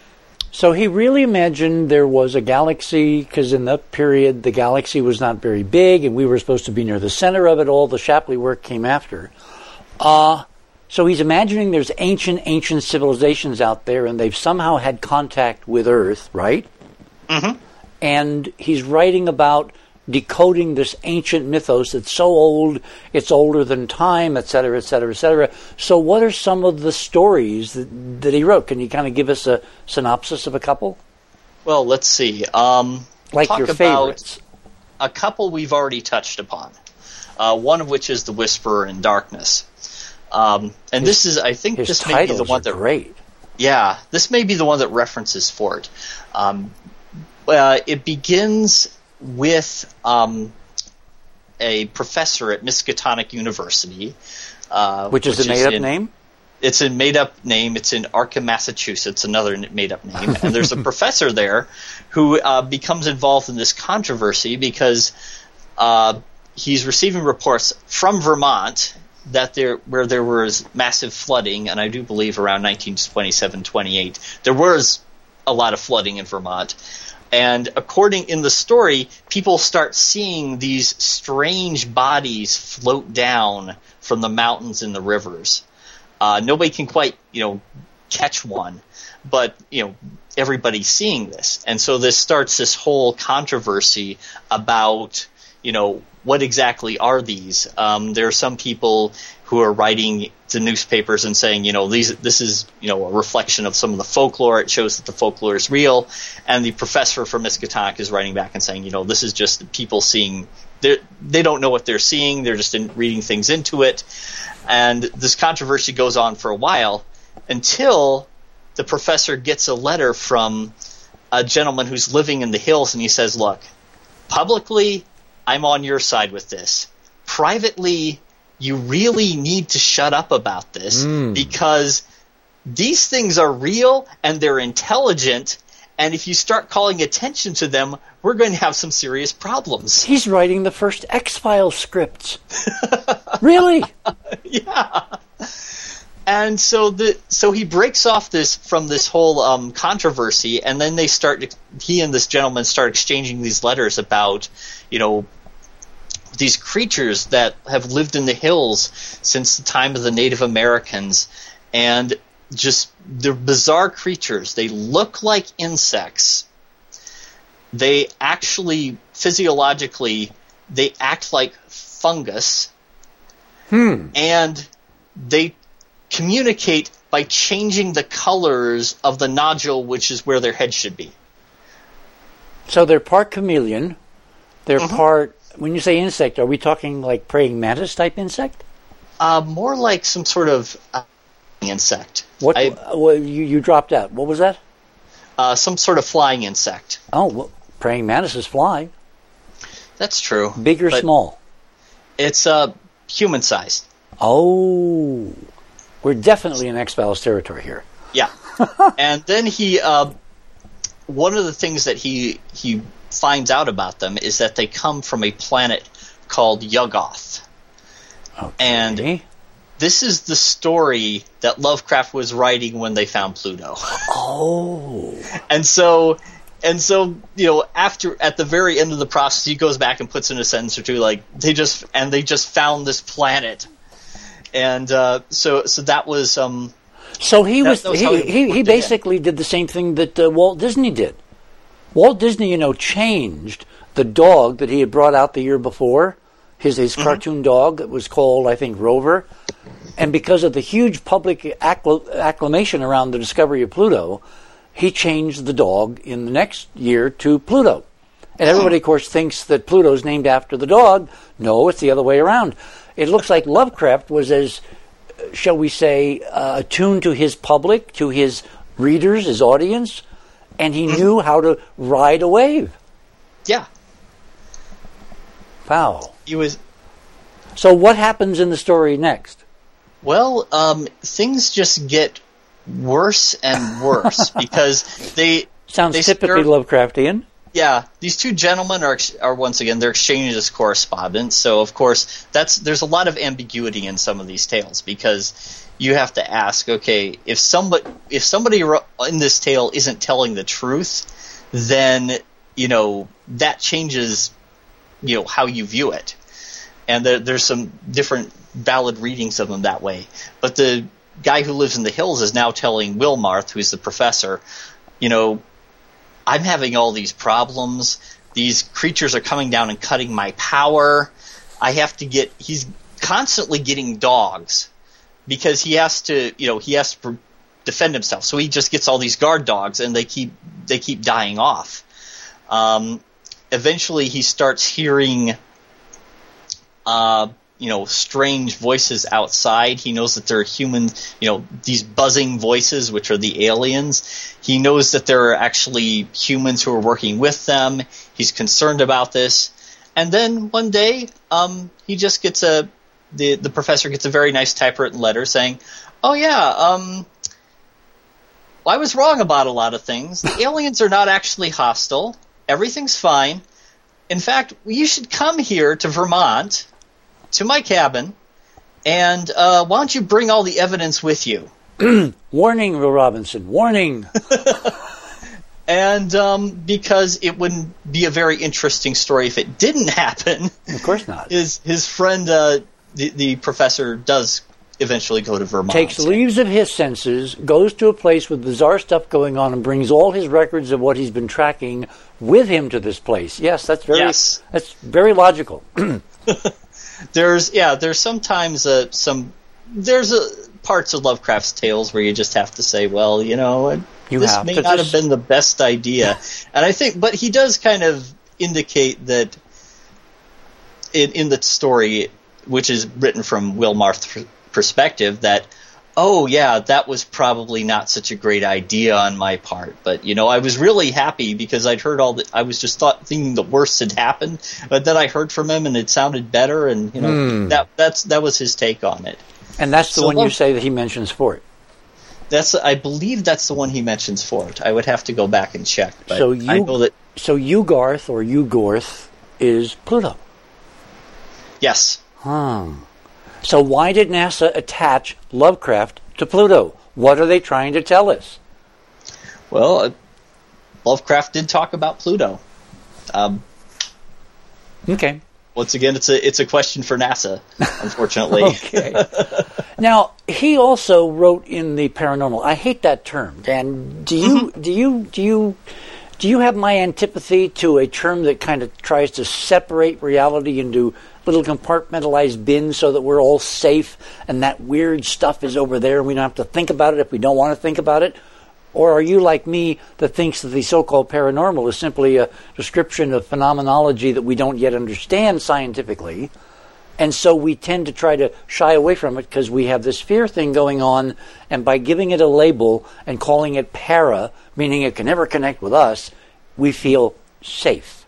So he really imagined there was a galaxy, because in that period the galaxy was not very big, and we were supposed to be near the center of it all. The Shapley work came after. Uh, so he's imagining there's ancient, ancient civilizations out there, and they've somehow had contact with Earth, right? Mm-hmm. And he's writing about decoding this ancient mythos that's so old, it's older than time, et cetera, et cetera, et cetera. So what are some of the stories that, that he wrote? Can you kind of give us a synopsis of a couple? Well, let's see. Um, like talk your about favorites. A couple we've already touched upon. Uh, one of which is The Whisperer in Darkness. Um, and his, this is, I think, his this may be the one that great. Yeah, this may be the one that references for it. Um, uh, it begins with um, a professor at Miskatonic University, uh, which is which a made-up name. It's a made-up name. It's in Arkham, Massachusetts, another made-up name. And there's a professor there who uh, becomes involved in this controversy because uh, he's receiving reports from Vermont that there, where there was massive flooding, and I do believe around nineteen twenty-seven twenty-eight, there was a lot of flooding in Vermont. And according in the story, people start seeing these strange bodies float down from the mountains and the rivers. Uh, nobody can quite, you know, catch one, but, you know, everybody's seeing this. And so this starts this whole controversy about, you know, what exactly are these? Um, there are some people who are writing to newspapers and saying, you know, these this is, you know, a reflection of some of the folklore. It shows that the folklore is real. And the professor from Miskatonic is writing back and saying, you know, this is just people seeing. They don't know what they're seeing. They're just in, reading things into it. And this controversy goes on for a while until the professor gets a letter from a gentleman who's living in the hills, and he says, look, publicly, I'm on your side with this. Privately, you really need to shut up about this mm. because these things are real and they're intelligent, and if you start calling attention to them, we're going to have some serious problems. He's writing the first X-Files scripts. Really? Yeah. And so the so he breaks off this from this whole um, controversy, and then they start. He and this gentleman start exchanging these letters about, you know, these creatures that have lived in the hills since the time of the Native Americans, and just they're bizarre creatures. They look like insects. They actually, physiologically, they act like fungus. Hmm. And they communicate by changing the colors of the nodule, which is where their head should be. So they're part chameleon. They're Mhm. part, when you say insect, are we talking like praying mantis type insect? Uh, more like some sort of uh, insect. What? I, uh, well, you, you dropped out. What was that? uh, some sort of flying insect. Oh, well, praying mantises fly. That's true. Big or but small? It's uh, human-sized. Oh, we're definitely in X-Files territory here. Yeah. And then he, uh, one of the things that he he finds out about them is that they come from a planet called Yuggoth. Okay. And this is the story that Lovecraft was writing when they found Pluto. Oh. And so, and so, you know, after, at the very end of the process, he goes back and puts in a sentence or two, like, they just, and they just found this planet. And, uh, so, so that was, um, So he that, was, that was he, how he, he worked it basically did the same thing that uh, Walt Disney did. Walt Disney, you know, changed the dog that he had brought out the year before, his, his Mm-hmm. cartoon dog that was called, I think, Rover. And because of the huge public accl- acclamation around the discovery of Pluto, he changed the dog in the next year to Pluto. And everybody, of course, thinks that Pluto's named after the dog. No, it's the other way around. It looks like Lovecraft was as, shall we say, uh, attuned to his public, to his readers, his audience, and he knew how to ride a wave. yeah, Wow. he was, So what happens in the story next? well, um, things just get worse and worse because they, Sounds they, typically they're- Lovecraftian. Yeah, these two gentlemen are are once again they're exchanging as correspondents. So of course that's there's a lot of ambiguity in some of these tales because you have to ask, okay, if somebody if somebody in this tale isn't telling the truth, then you know that changes you know how you view it, and there, there's some different valid readings of them that way. But the guy who lives in the hills is now telling Wilmarth, who's the professor, you know. I'm having all these problems. These creatures are coming down and cutting my power. I have to get – he's constantly getting dogs because he has to – you know, he has to defend himself. So he just gets all these guard dogs, and they keep they keep dying off. Um, eventually he starts hearing uh, – you know, strange voices outside. He knows that there are human, you know, these buzzing voices, which are the aliens. He knows that there are actually humans who are working with them. He's concerned about this. And then one day, um, he just gets a, the, the professor gets a very nice typewritten letter saying, oh yeah, um, well, I was wrong about a lot of things. The aliens are not actually hostile. Everything's fine. In fact, you should come here to Vermont, to my cabin, and uh, why don't you bring all the evidence with you? Warning, Will Robinson, warning. And um, because it wouldn't be a very interesting story if it didn't happen. Of course not. His, his friend, uh, the, the professor, does eventually go to Vermont. Takes leaves of his senses, goes to a place with bizarre stuff going on, and brings all his records of what he's been tracking with him to this place. Yes, that's very, Yes. that's very logical. There's yeah, there's sometimes uh, some there's uh, parts of Lovecraft's tales where you just have to say, well, you know, You this have may to not just- have been the best idea. And I think, but he does kind of indicate that in, in the story, which is written from Wilmarth's perspective, that oh yeah, that was probably not such a great idea on my part. But you know, I was really happy because I'd heard all the. I was just thought thinking the worst had happened, but then I heard from him and it sounded better, and you know Hmm. that that's that was his take on it. And that's the So one you Love- say that he mentions for it. That's I believe that's the one he mentions for it. I would have to go back and check, but So I you- know that So Ugarth or Ugorth is Pluto. yes. Hmm. So why did NASA attach Lovecraft to Pluto? What are they trying to tell us? Well, uh, Lovecraft did talk about Pluto. Um, Okay. Once again, it's a it's a question for NASA, unfortunately. Okay. Now, he also wrote in the paranormal. I hate that term, Dan. Do you mm-hmm. do you do you do you have my antipathy to a term that kind of tries to separate reality into little compartmentalized bins so that we're all safe and that weird stuff is over there and we don't have to think about it if we don't want to think about it? Or are you like me that thinks that the so-called paranormal is simply a description of phenomenology that we don't yet understand scientifically, and so we tend to try to shy away from it because we have this fear thing going on, and by giving it a label and calling it para, meaning it can never connect with us, we feel safe?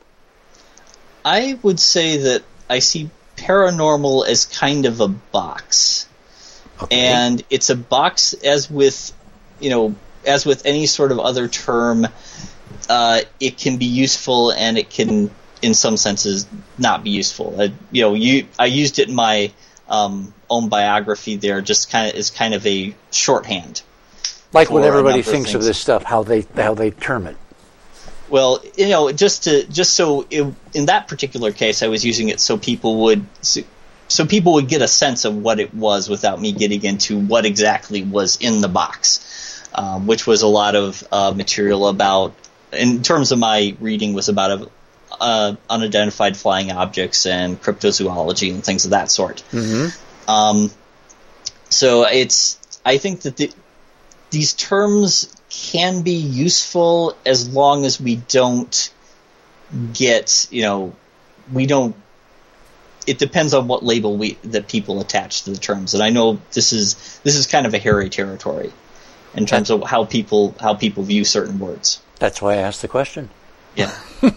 I would say that I see paranormal as kind of a box. Okay. And it's a box as with, you know, as with any sort of other term, uh, it can be useful and it can, in some senses, not be useful. Uh, you know, you, I used it in my um, own biography there, just kind of as kind of a shorthand. Like what everybody thinks of, of this stuff, how they how they term it. Well, you know, just to just so it, in that particular case, I was using it so people would so, so people would get a sense of what it was without me getting into what exactly was in the box. Um, which was a lot of uh, material about, in terms of my reading, was about a, uh, unidentified flying objects and cryptozoology and things of that sort. Mm-hmm. Um, so it's, I think that the, these terms can be useful as long as we don't get, you know, we don't. It depends on what label we that people attach to the terms, and I know this is this is kind of a hairy territory in terms of how people how people view certain words. That's why I asked the question. Yeah.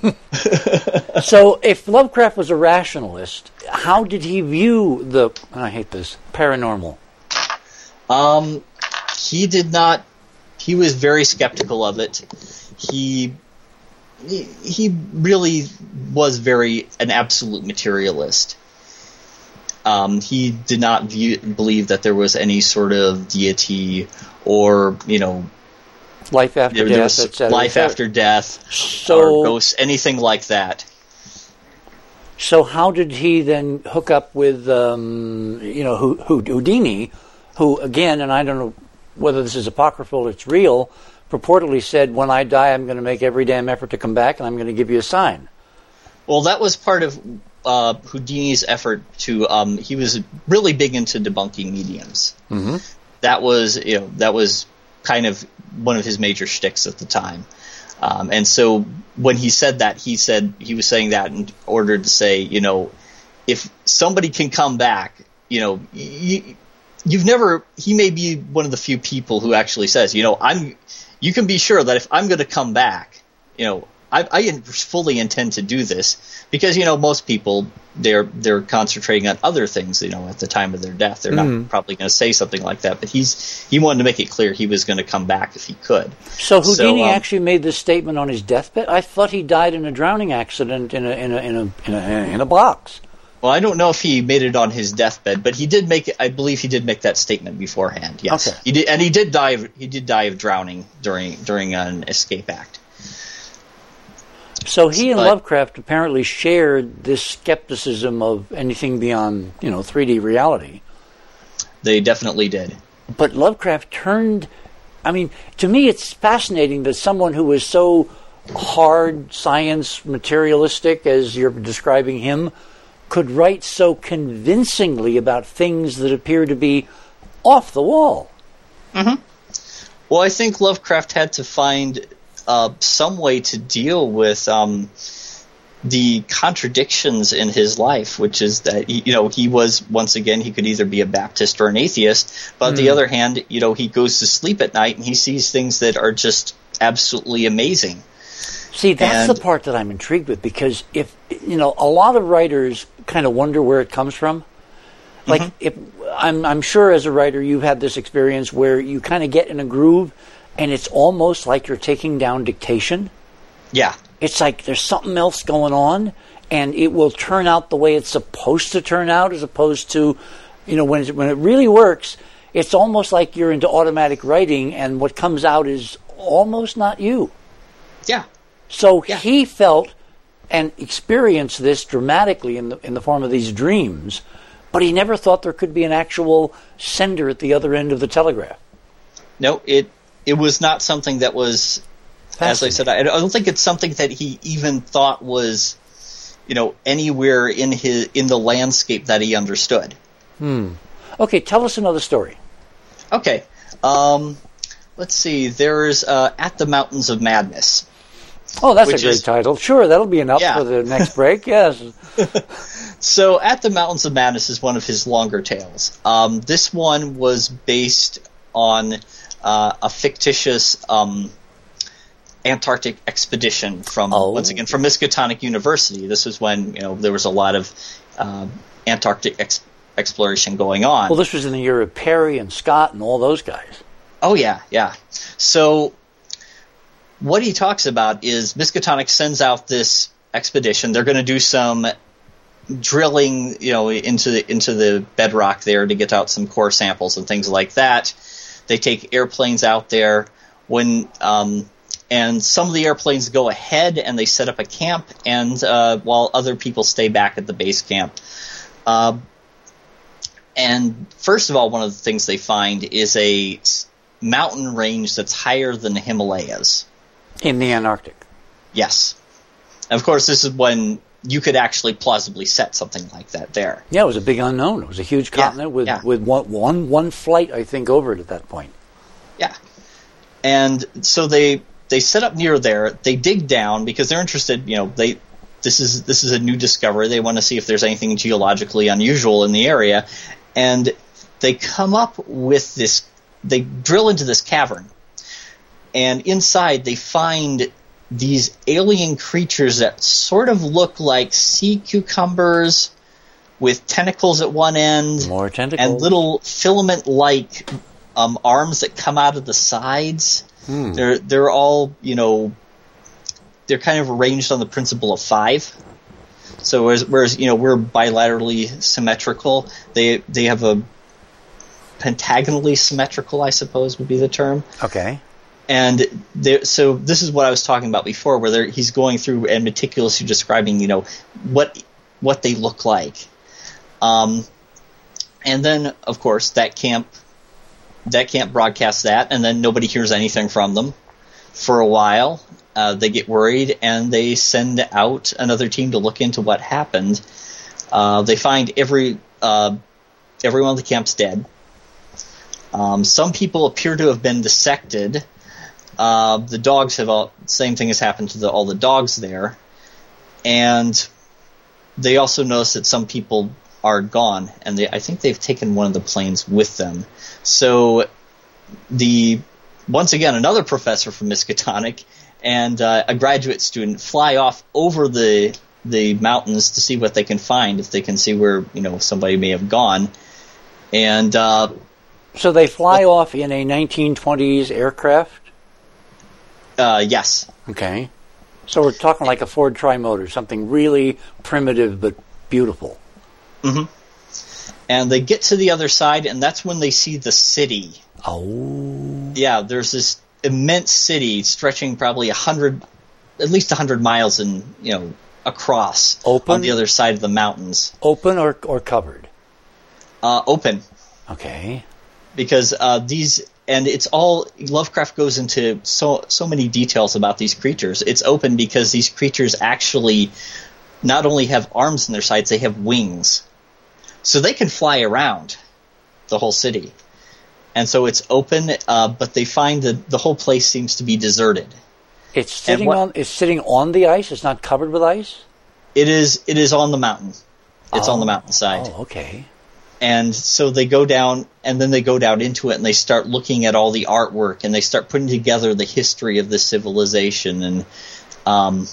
So, if Lovecraft was a rationalist, how did he view the? I hate this paranormal. Um, he did not. He was very skeptical of it. He he, he really was very an absolute materialist. Um, he did not view, believe that there was any sort of deity or, you know, life after death, et cetera, life after death, so, or ghosts, anything like that. So how did he then hook up with, um, you know, Houdini, who, again, and I don't know whether this is apocryphal or it's real, purportedly said, when I die, I'm going to make every damn effort to come back, and I'm going to give you a sign. Well, that was part of uh, Houdini's effort to. Um, he was really big into debunking mediums. Mm-hmm. That was, you know, that was kind of one of his major shticks at the time. Um, and so when he said that, he said he was saying that in order to say, you know, if somebody can come back, you know, you, you've never. He may be one of the few people who actually says, you know, I'm. You can be sure that if I'm going to come back, you know, I, I fully intend to do this because, you know, most people they're they're concentrating on other things, you know, at the time of their death. They're mm-hmm. not probably going to say something like that, but he's he wanted to make it clear he was going to come back if he could. So Houdini so, um, actually made this statement on his deathbed. I thought he died in a drowning accident in a in a in a in a, in a box. Well, I don't know if he made it on his deathbed, but he did make it. I believe he did make that statement beforehand. Yes, okay. He did, and he did die. Of, he did die of drowning during during an escape act. So he and but, Lovecraft apparently shared this skepticism of anything beyond, you know, three D reality. They definitely did. But Lovecraft turned. I mean, to me, it's fascinating that someone who was so hard science materialistic, as you're describing him, could write so convincingly about things that appear to be off the wall. Mm-hmm. Well, I think Lovecraft had to find uh, some way to deal with um, the contradictions in his life, which is that, you know, he was, once again, he could either be a Baptist or an atheist, but mm. on the other hand, you know, he goes to sleep at night and he sees things that are just absolutely amazing. See, that's and, the part that I'm intrigued with, because if, you know, a lot of writers kind of wonder where it comes from. Like, mm-hmm. if I'm, I'm sure as a writer you've had this experience where you kind of get in a groove and it's almost like you're taking down dictation. Yeah. It's like there's something else going on and it will turn out the way it's supposed to turn out, as opposed to, you know, when it, when it really works, it's almost like you're into automatic writing and what comes out is almost not you. Yeah. So yeah. he felt, and experience this dramatically in the in the form of these dreams, but he never thought there could be an actual sender at the other end of the telegraph. No, it it was not something that was, as I said, I don't think it's something that he even thought was, you know, anywhere in his in the landscape that he understood. Hmm. Okay, tell us another story. Okay. Um, let's see. There's uh, At the Mountains of Madness. Oh, that's a Which great is- title. Sure, that'll be enough Yeah. for the next break. Yes. So, At the Mountains of Madness is one of his longer tales. Um, this one was based on uh, a fictitious um, Antarctic expedition from, Oh. once again, from Miskatonic University. This was when, you know, there was a lot of uh, Antarctic ex- exploration going on. Well, this was in the year of Perry and Scott and all those guys. Oh, yeah, yeah. So what he talks about is Miskatonic sends out this expedition. They're going to do some drilling, you know, into the, into the bedrock there to get out some core samples and things like that. They take airplanes out there when, um, and some of the airplanes go ahead and they set up a camp, and uh, while other people stay back at the base camp. Uh, and first of all, one of the things they find is a s- mountain range that's higher than the Himalayas. In the Antarctic. Yes. And of course, this is when you could actually plausibly set something like that there. Yeah, it was a big unknown. It was a huge Yeah, continent with, yeah. with one, one, one flight, I think, over it at that point. Yeah. And so they they set up near there. They dig down because they're interested, you know, they this is this is a new discovery. They want to see if there's anything geologically unusual in the area. And they come up with this, they drill into this cavern. And inside they find these alien creatures that sort of look like sea cucumbers with tentacles at one end. More tentacles. And little filament-like um, arms that come out of the sides. Hmm. They're they're all, you know, they're kind of arranged on the principle of five. So whereas, whereas you know we're bilaterally symmetrical, they they have a pentagonally symmetrical, I suppose would be the term. Okay. And there, so this is what I was talking about before, where there, he's going through and meticulously describing, you know, what what they look like. Um, and then, of course, that camp that camp broadcasts that, and then nobody hears anything from them for a while. Uh, they get worried, and they send out another team to look into what happened. Uh, they find every uh, everyone in the camp's dead. Um, some people appear to have been dissected. Uh, the dogs have all, same thing has happened to the, all the dogs there, and they also notice that some people are gone, and they, I think they've taken one of the planes with them. So the once again another professor from Miskatonic and uh, a graduate student fly off over the the mountains to see what they can find, if they can see where you know somebody may have gone, and uh, So they fly off in a nineteen twenties aircraft? uh, yes. Okay. So we're talking like a Ford Tri-Motor, something really primitive but beautiful. Mm-hmm. And they get to the other side, and that's when they see the city. Oh. Yeah, there's this immense city stretching probably a hundred, at least a hundred miles in, you know, across. Open? On the other side of the mountains. Open or, or covered? Uh, open. Okay. Because uh, these, and it's all, Lovecraft goes into so so many details about these creatures. It's open because these creatures actually not only have arms in their sides, they have wings. So they can fly around the whole city. And so it's open, uh, but they find that the whole place seems to be deserted. It's sitting what- on it's sitting on the ice, it's not covered with ice? It is it is on the mountain. It's Oh. on the mountainside. Oh, okay. And so they go down, and then they go down into it, and they start looking at all the artwork, and they start putting together the history of this civilization. And um,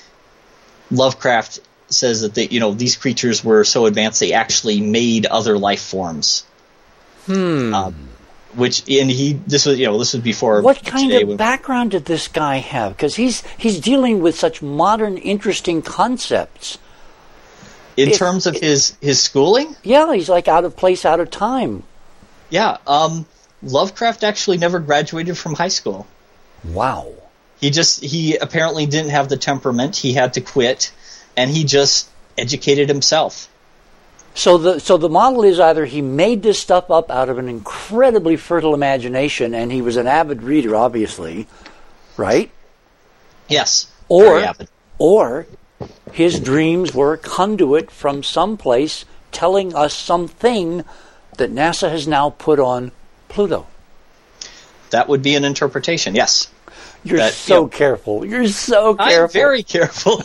Lovecraft says that they, you know these creatures were so advanced they actually made other life forms. Hmm. Um, which and he this was you know this was before What kind today of when- background did this guy have? Because he's he's dealing with such modern, interesting concepts. in if- terms of his his schooling. Yeah, he's like out of place, out of time. Yeah, um, Lovecraft actually never graduated from high school. Wow. He just he apparently didn't have the temperament. He had to quit. and he just educated himself. So the so the model is either he made this stuff up out of an incredibly fertile imagination, and he was an avid reader, obviously, right? Yes. Or very avid. or his dreams were a conduit from some place telling us something that NASA has now put on Pluto. That would be an interpretation, yes. You're That, so you know, careful. You're so careful. I'm very careful.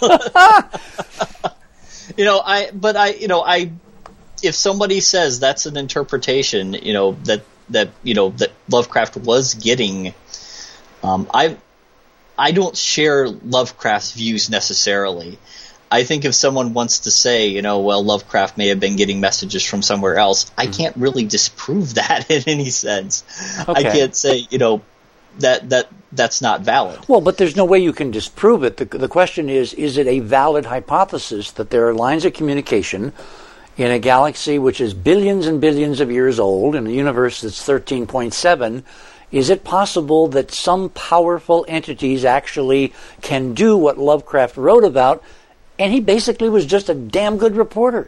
you know, I but I you know I. If somebody says that's an interpretation, you know, that, that you know that Lovecraft was getting, um, I I don't share Lovecraft's views necessarily. I think if someone wants to say, you know, well, Lovecraft may have been getting messages from somewhere else, I can't really disprove that in any sense. Okay. I can't say, you know, that that that's not valid. Well, but there's no way you can disprove it. The, the question is, is it a valid hypothesis that there are lines of communication in a galaxy which is billions and billions of years old, in a universe that's thirteen point seven, is it possible that some powerful entities actually can do what Lovecraft wrote about, and he basically was just a damn good reporter?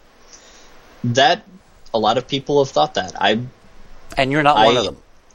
That, a lot of people have thought that. I, and you're not I, one of them.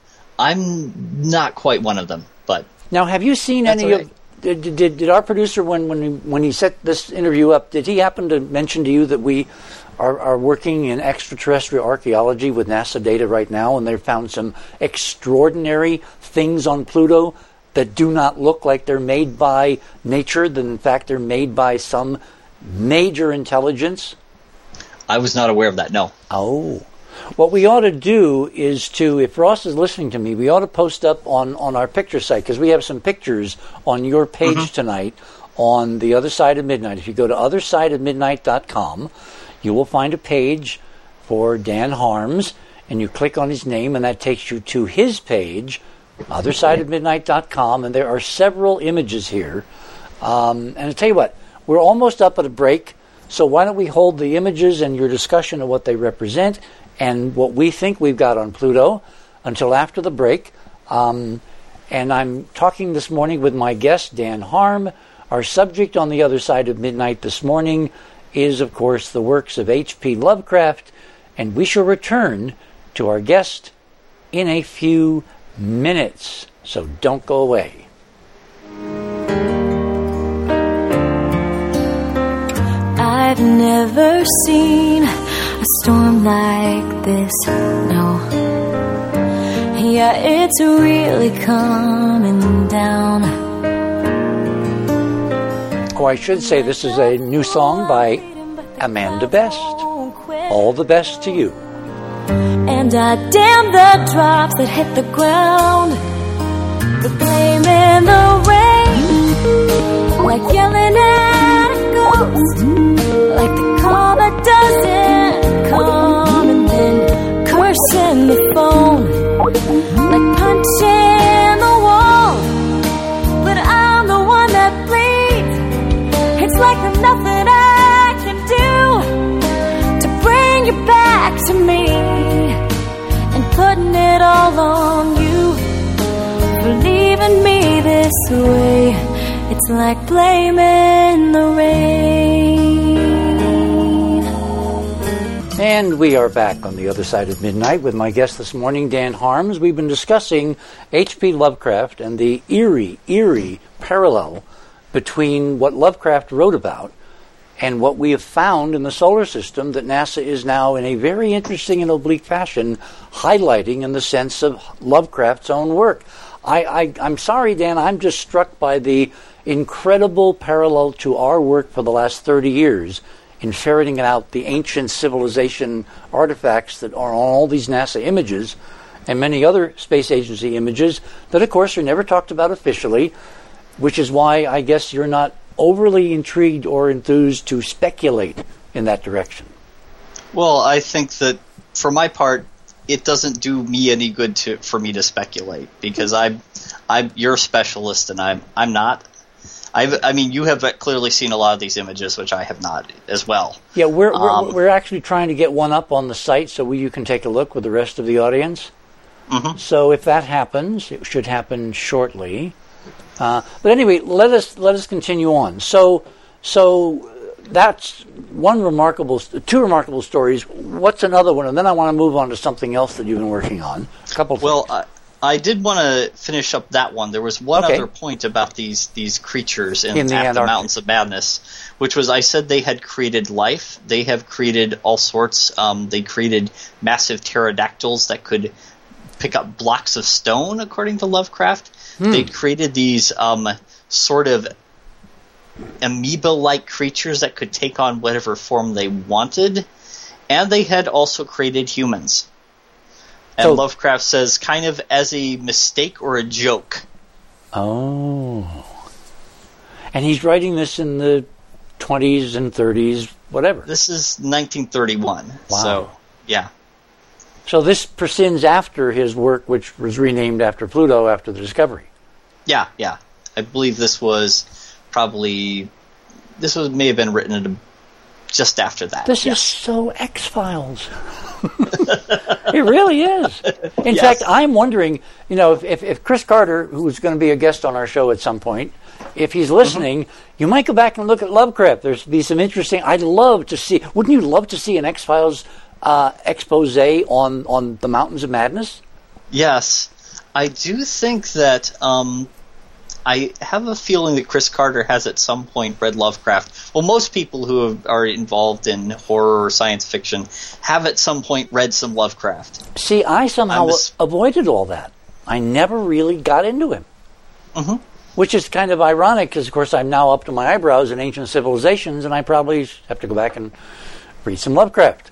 I'm not quite one of them, but... Now, have you seen That's any okay. of... Did, did did our producer, when when he, when he set this interview up, did he happen to mention to you that we are, are working in extraterrestrial archaeology with NASA data right now, and they've found some extraordinary things on Pluto that do not look like they're made by nature, that in fact they're made by some major intelligence? I was not aware of that, no. Oh. What we ought to do is to, if Ross is listening to me, we ought to post up on, on our picture site, because we have some pictures on your page mm-hmm. tonight on The Other Side of Midnight. If you go to other side of midnight dot com, you will find a page for Dan Harms, and you click on his name, and that takes you to his page, other side of midnight dot com, and there are several images here. Um, and I'll tell you what, we're almost up at a break, so why don't we hold the images and your discussion of what they represent and what we think we've got on Pluto until after the break. Um, and I'm talking this morning with my guest, Dan Harm. Our subject on The Other Side of Midnight this morning is, of course, the works of H P Lovecraft, and we shall return to our guest in a few minutes. So don't go away. I've never seen a storm like this, no. Yeah, it's really coming down. Oh, I should say this is a new song by Amanda Best. All the best to you. And I damn the drops that hit the ground, the blame in the rain, like yelling at a ghost, like the comet doesn't come, and then cursing the phone, like punching the wall. But I'm the one that bleeds. It's like there's nothing I can do to bring you back to me, and putting it all on you for leaving me this way. It's like blaming the rain. And we are back on The Other Side of Midnight with my guest this morning, Dan Harms. We've been discussing H P Lovecraft and the eerie, eerie parallel between what Lovecraft wrote about and what we have found in the solar system that NASA is now, in a very interesting and oblique fashion, highlighting in the sense of Lovecraft's own work. I, I, I'm sorry, Dan, I'm just struck by the incredible parallel to our work for the last thirty years in ferreting out the ancient civilization artifacts that are on all these NASA images and many other space agency images that, of course, are never talked about officially, which is why I guess you're not overly intrigued or enthused to speculate in that direction. Well, I think that, for my part, it doesn't do me any good to for me to speculate, because I'm, I'm you're a specialist and I'm I'm not. I've, I mean, you have clearly seen a lot of these images, which I have not as well. Yeah, we're we're, um, we're actually trying to get one up on the site so we, you can take a look with the rest of the audience. Mm-hmm. So if that happens, it should happen shortly. Uh, but anyway, let us let us continue on. So so that's one remarkable, two remarkable stories. What's another one? And then I want to move on to something else that you've been working on. A couple. Of well, things. I, I did want to finish up that one. There was one Okay. other point about these these creatures in, In the At the Antarctic. Mountains of Madness, which was I said they had created life. They have created all sorts. Um, they created massive pterodactyls that could pick up blocks of stone, according to Lovecraft. Hmm. They created these um, sort of amoeba-like creatures that could take on whatever form they wanted, and they had also created humans. And So- Lovecraft says, kind of as a mistake or a joke. Oh. And he's writing this in the twenties and thirties, whatever. This is nineteen thirty-one. Wow. So, yeah. So this prescinds after his work, which was renamed after Pluto after the discovery. Yeah, yeah. I believe this was probably... This was may have been written at a, just after that. This yes. is so X-Files. It really is. In Yes. fact, I'm wondering, you know, if, if, if Chris Carter, who's going to be a guest on our show at some point, if he's listening, you might go back and look at Lovecraft. There's be some interesting... I'd love to see... Wouldn't you love to see an X-Files uh, expose on, on the Mountains of Madness? Yes. I do think that... Um, I have a feeling that Chris Carter has at some point read Lovecraft. Well, most people who have, are involved in horror or science fiction have at some point read some Lovecraft. See, I somehow I'm a s- avoided all that. I never really got into him. Mhm. Which is kind of ironic because, of course, I'm now up to my eyebrows in ancient civilizations, and I probably have to go back and read some Lovecraft.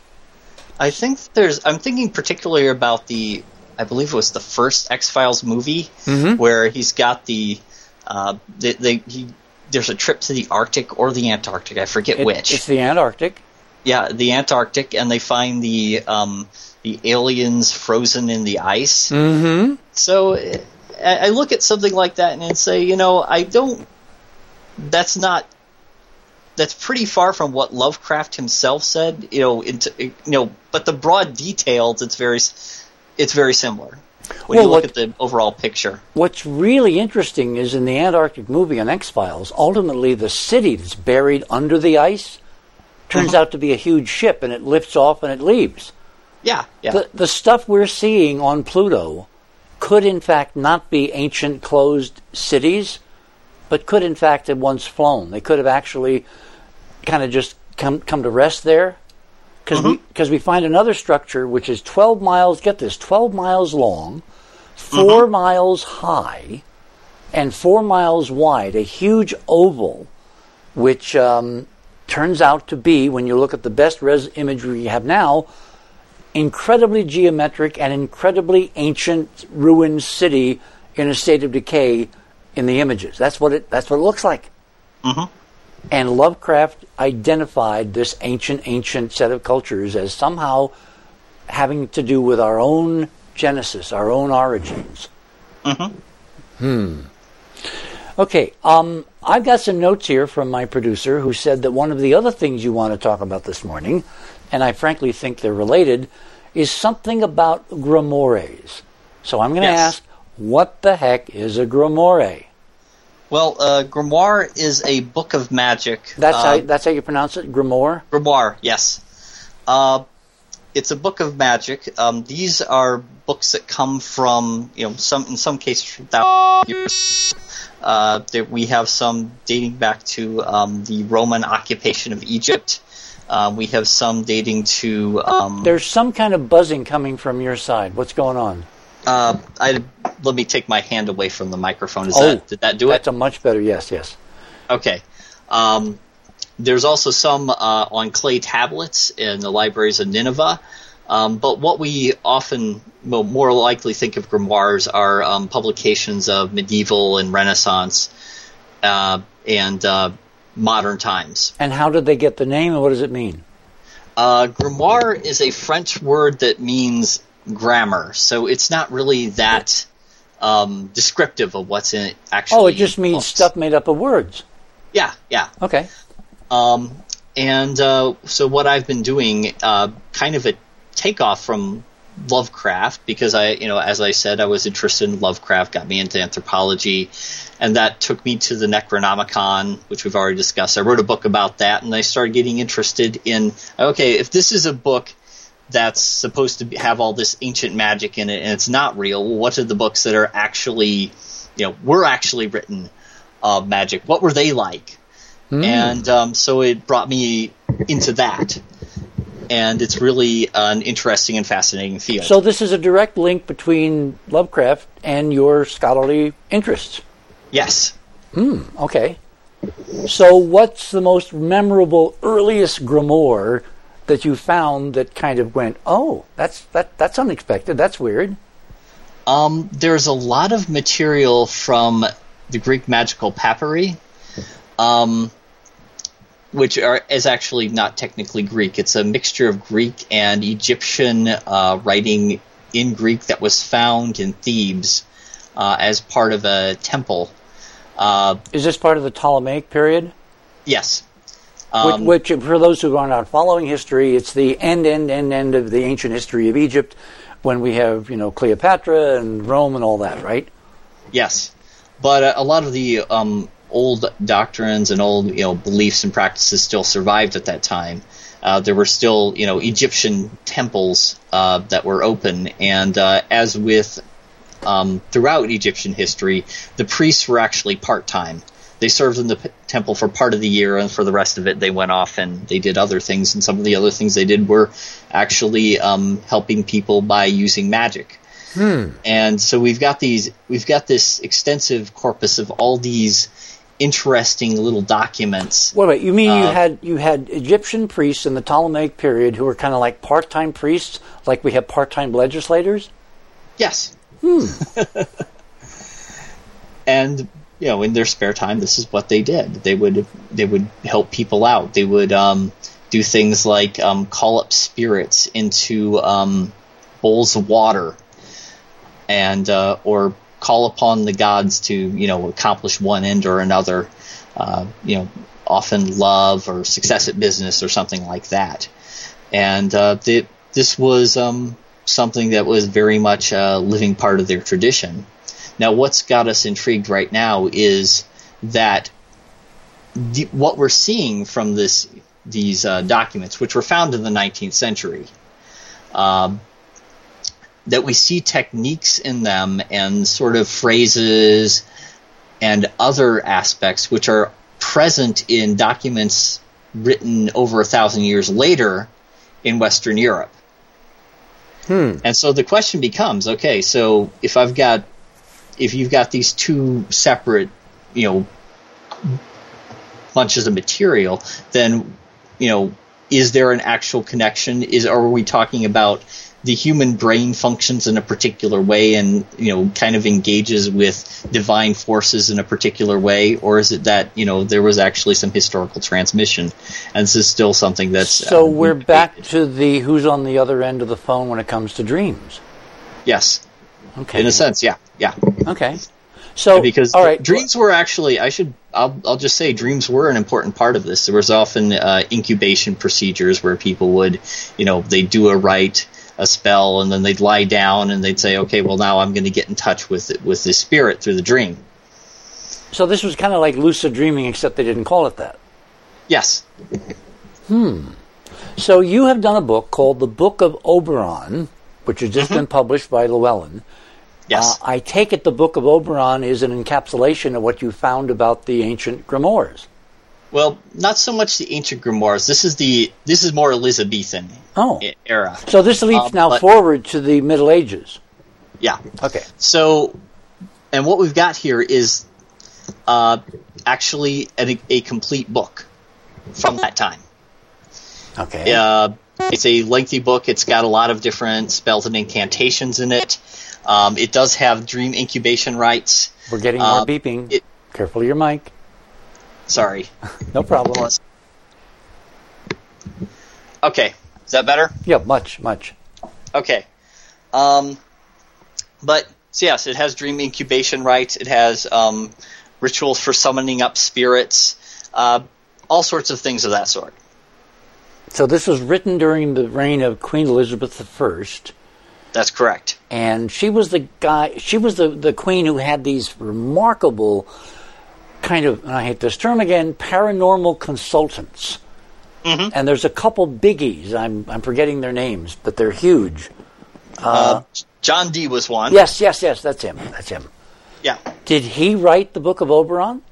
I think there's... I'm thinking particularly about the... I believe it was the first X-Files movie Mhm. where he's got the... Uh, they, they, he, there's a trip to the Arctic or the Antarctic. I forget It- which. It's the Antarctic. Yeah, the Antarctic, and they find the um, the aliens frozen in the ice. Mm-hmm. So uh, I I look at something like that and say, you know, I don't. That's not. That's pretty far from what Lovecraft himself said. You know, into, you know, but the broad details, it's very, it's very similar when Well, you look what- at the overall picture. What's really interesting is in the Antarctic movie on X-Files, ultimately the city that's buried under the ice turns Mhm. out to be a huge ship, and it lifts off and it leaves. Yeah, yeah, The, the stuff we're seeing on Pluto could, in fact, not be ancient closed cities, but could, in fact, have once flown. They could have actually kind of just come come to rest there. Because we, 'cause we find another structure which is twelve miles, get this, twelve miles long, four miles high, and four miles wide, a huge oval, which um, turns out to be, when you look at the best res imagery you have now, incredibly geometric and incredibly ancient ruined city in a state of decay in the images. That's what it, that's what it looks like. Mhm. And Lovecraft identified this ancient, ancient set of cultures as somehow having to do with our own genesis, our own origins. Mhm. Hmm. Okay, um, I've got some notes here from my producer who said that one of the other things you want to talk about this morning, and I frankly think they're related, is something about grimoires. So I'm going to Yes. ask, what the heck is a grimoire? Well, uh, grimoire is a book of magic. That's uh, how that's how you pronounce it, grimoire. Grimoire, yes. Uh, it's a book of magic. Um, these are books that come from, you know, some in some cases from thousands of years. Uh, there, we have some dating back to um, the Roman occupation of Egypt. Uh, we have some dating to. Um, There's some kind of buzzing coming from your side. What's going on? uh, I, let me take my hand away from the microphone. Is Oh, that did that do That's it? a much better yes, yes. Okay. Um, there's also some uh, on clay tablets in the libraries of Nineveh. Um, but what we often well, more likely think of grimoires are um, publications of medieval and Renaissance uh, and uh, modern times. And how did they get the name, and what does it mean? Uh, grimoire is a French word that means grammar, so it's not really that um, descriptive of what's in it. Actually, Oh, it just means books. stuff made up of words. Yeah, yeah. Okay. Um, and uh, so what I've been doing, uh, kind of a takeoff from Lovecraft because I, you know, as I said, I was interested in Lovecraft, got me into anthropology, and that took me to the Necronomicon, which we've already discussed. I wrote a book about that, and I started getting interested in, okay, if this is a book that's supposed to be, have all this ancient magic in it and it's not real, well, what are the books that are actually, you know, were actually written of magic? What were they like? Mm. And um, so it brought me into that. And it's really an interesting and fascinating field. So this is a direct link between Lovecraft and your scholarly interests? Yes. Hmm, okay. So what's the most memorable, earliest grimoire that you found that kind of went, oh, that's that that's unexpected, that's weird? Um, there's a lot of material from the Greek magical papyri. Um which are, is actually not technically Greek. It's a mixture of Greek and Egyptian uh, writing in Greek that was found in Thebes uh, as part of a temple. Uh, is this part of the Ptolemaic period? Yes. Um, which, which, for those who are not following history, it's the end, end, end, end of the ancient history of Egypt when we have, you know, Cleopatra and Rome and all that, right? Yes. But uh, a lot of the um, old doctrines and old, you know, beliefs and practices still survived at that time. Uh, there were still, you know, Egyptian temples uh, that were open, and uh, as with um, throughout Egyptian history, the priests were actually part-time. They served in the p- temple for part of the year, and for the rest of it, they went off and they did other things. And some of the other things they did were actually um, helping people by using magic. Hmm. And so we've got these, we've got this extensive corpus of all these interesting little documents. Wait, wait, you mean uh, you had you had Egyptian priests in the Ptolemaic period who were kind of like part-time priests, like we have part-time legislators? Yes. Hmm. And you know, in their spare time, this is what they did. They would they would help people out. They would um, do things like um, call up spirits into um, bowls of water, and uh, or call upon the gods to, you know, accomplish one end or another, uh, you know, often love or success at business or something like that. And uh, the, this was um, something that was very much a living part of their tradition. Now, what's got us intrigued right now is that the, what we're seeing from this these uh, documents, which were found in the nineteenth century, um, that we see techniques in them and sort of phrases and other aspects which are present in documents written over a thousand years later in Western Europe. Hmm. And so the question becomes, okay, so if I've got, if you've got these two separate, you know, bunches of material, then, you know, is there an actual connection? Is, are we talking about the human brain functions in a particular way and, you know, kind of engages with divine forces in a particular way? Or is it that, you know, there was actually some historical transmission? And this is still something that's... So uh, we're back to the who's on the other end of the phone when it comes to dreams. Yes. Okay. In a sense, yeah. Yeah. Okay. So, because all right. dreams were actually, I should, I'll, I'll just say dreams were an important part of this. There was often uh, incubation procedures where people would, you know, they'd do a rite, a spell, and then they'd lie down and they'd say, okay, well, now I'm going to get in touch with it, with this spirit through the dream. So this was kind of like lucid dreaming, except they didn't call it that. Yes. Hmm. So you have done a book called The Book of Oberon, which has just mm-hmm. been published by Llewellyn. Yes. Uh, I take it the Book of Oberon is an encapsulation of what you found about the ancient grimoires. Well, not so much the ancient grimoires. This is the this is more Elizabethan oh. era. So this leaps um, now but, forward to the Middle Ages. Yeah. Okay. So, and what we've got here is uh, actually a, a complete book from that time. Okay. Uh, it's a lengthy book. It's got a lot of different spells and incantations in it. Um, it does have dream incubation rites. We're getting more um, beeping. It, Careful of your mic. Sorry. No problem. Okay. Is that better? Yeah, much, much. Okay. Um, but, so yes, it has dream incubation rites. It has um, rituals for summoning up spirits. Uh, all sorts of things of that sort. So this was written during the reign of Queen Elizabeth the First. That's correct. And she was the guy. She was the, the queen who had these remarkable kind of, and I hate this term again, paranormal consultants. Mm-hmm. And there's a couple biggies. I'm I'm forgetting their names, but they're huge. Uh, uh, John Dee was one. Yes, yes, yes. That's him. That's him. Yeah. Did he write the Book of Oberon?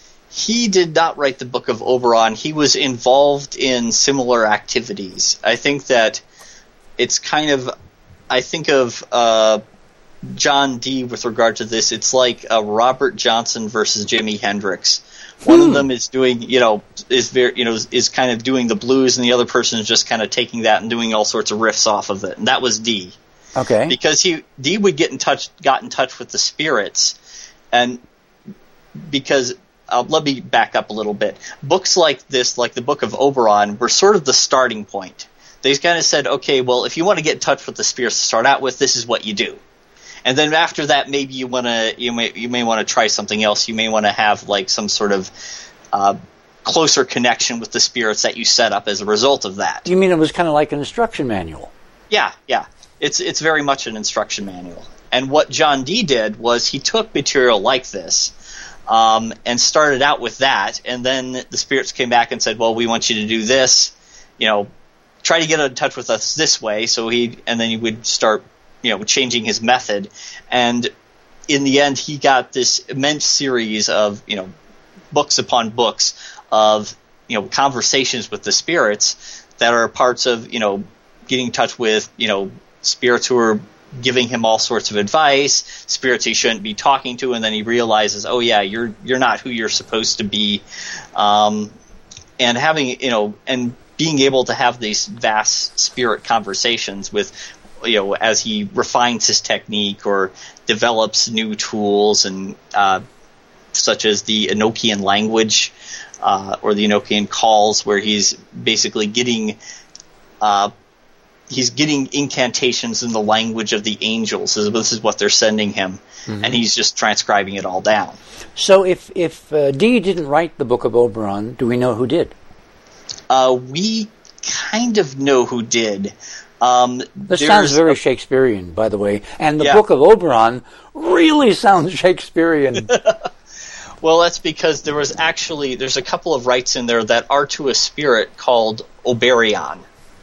He did not write the Book of Oberon. He was involved in similar activities. I think that it's kind of, I think of uh, John Dee with regard to this. It's like uh, Robert Johnson versus Jimi Hendrix. One hmm. of them is doing, you know, is very, you know, is, is kind of doing the blues, and the other person is just kind of taking that and doing all sorts of riffs off of it. And that was Dee. Okay. Because he Dee would get in touch, got in touch with the spirits, and because. Uh, let me back up a little bit. Books like this, like the Book of Oberon, were sort of the starting point. They kind of said, okay, well, if you want to get in touch with the spirits to start out with, this is what you do. And then after that, maybe you want to, you may, you may want to try something else. You may want to have like some sort of uh, closer connection with the spirits that you set up as a result of that. You mean it was kind of like an instruction manual? Yeah, yeah. It's it's very much an instruction manual. And what John Dee did was he took material like this. Um, and started out with that, and then the spirits came back and said, well, we want you to do this, you know, try to get in touch with us this way. So he, and then he would start, you know, changing his method. And in the end, he got this immense series of, you know, books upon books of, you know, conversations with the spirits that are parts of, you know, getting in touch with, you know, spirits who are giving him all sorts of advice, spirits he shouldn't be talking to, and then he realizes, oh yeah, you're you're not who you're supposed to be, um, and having you know, and being able to have these vast spirit conversations with, you know, as he refines his technique or develops new tools, and uh, such as the Enochian language uh, or the Enochian calls, where he's basically getting. Uh, He's getting incantations in the language of the angels. This is what they're sending him, mm-hmm. and he's just transcribing it all down. So if if uh, Dee didn't write the Book of Oberon, do we know who did? Uh, we kind of know who did. Um, this sounds very a, Shakespearean, by the way, and the yeah. Book of Oberon really sounds Shakespearean. Well, that's because there was actually there's a couple of rites in there that are to a spirit called Oberion.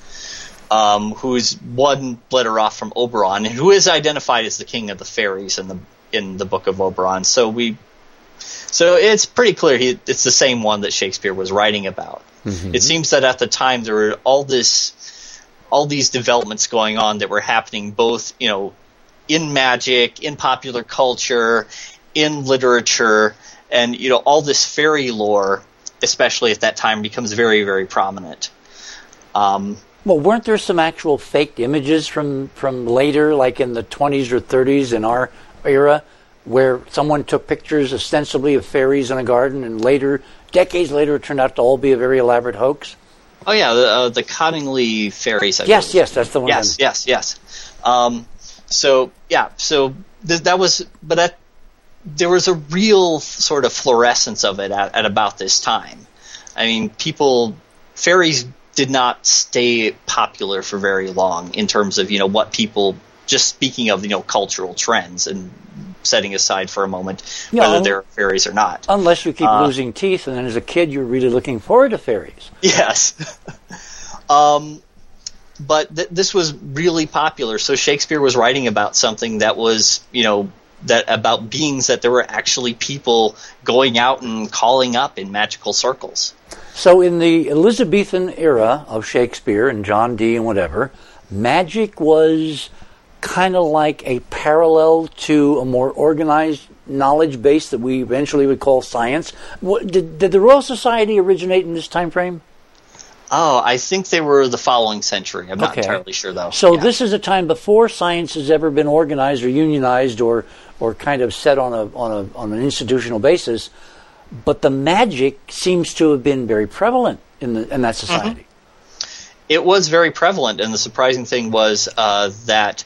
Um, who's one letter off from Oberon, and who is identified as the king of the fairies in the in the Book of Oberon. So we, so it's pretty clear he, it's the same one that Shakespeare was writing about. Mm-hmm. It seems that at the time there were all this, all these developments going on that were happening both, you know, in magic, in popular culture, in literature, and you know all this fairy lore, especially at that time, becomes very very prominent. Um, Well, weren't there some actual faked images from, from later, like in the twenties or thirties in our era, where someone took pictures ostensibly of fairies in a garden, and later, decades later, it turned out to all be a very elaborate hoax? Oh, yeah, the, uh, the Cottingley fairies. I yes, believe. yes, that's the one. Yes, I'm... yes, yes. Um, so, yeah, so th- that was, but that, there was a real sort of fluorescence of it at, at about this time. I mean, people, fairies did not stay popular for very long in terms of, you know, what people, just speaking of, you know, cultural trends and setting aside for a moment yeah, whether they're fairies or not. Unless you keep uh, losing teeth, and then as a kid you're really looking forward to fairies. Yes. um, but th- this was really popular, so Shakespeare was writing about something that was, you know, that about beings that there were actually people going out and calling up in magical circles. So in the Elizabethan era of Shakespeare and John Dee and whatever, magic was kind of like a parallel to a more organized knowledge base that we eventually would call science. What, did, did the Royal Society originate in this time frame? Oh, I think they were the following century. I'm not okay. entirely sure, though. So yeah. this is a time before science has ever been organized or unionized or or kind of set on a on a on an institutional basis. But the magic seems to have been very prevalent in the in that society. Mm-hmm. It was very prevalent, and the surprising thing was uh, that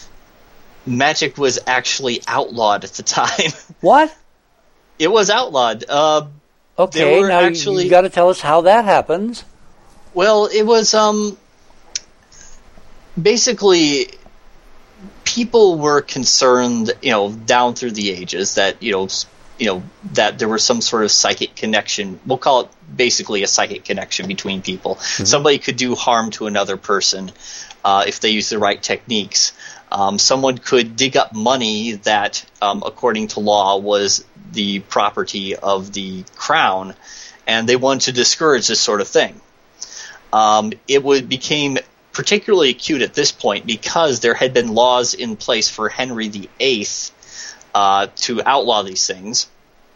magic was actually outlawed at the time. What? It was outlawed. Uh, okay, now actually, you got to tell us how that happens. Well, it was um, basically people were concerned, you know, down through the ages that, you know, you know, that there was some sort of psychic connection. We'll call it basically a psychic connection between people. Mm-hmm. Somebody could do harm to another person uh, if they use the right techniques. Um, someone could dig up money that, um, according to law, was the property of the crown, and they wanted to discourage this sort of thing. Um, it would became particularly acute at this point because there had been laws in place for Henry the Eighth uh, to outlaw these things.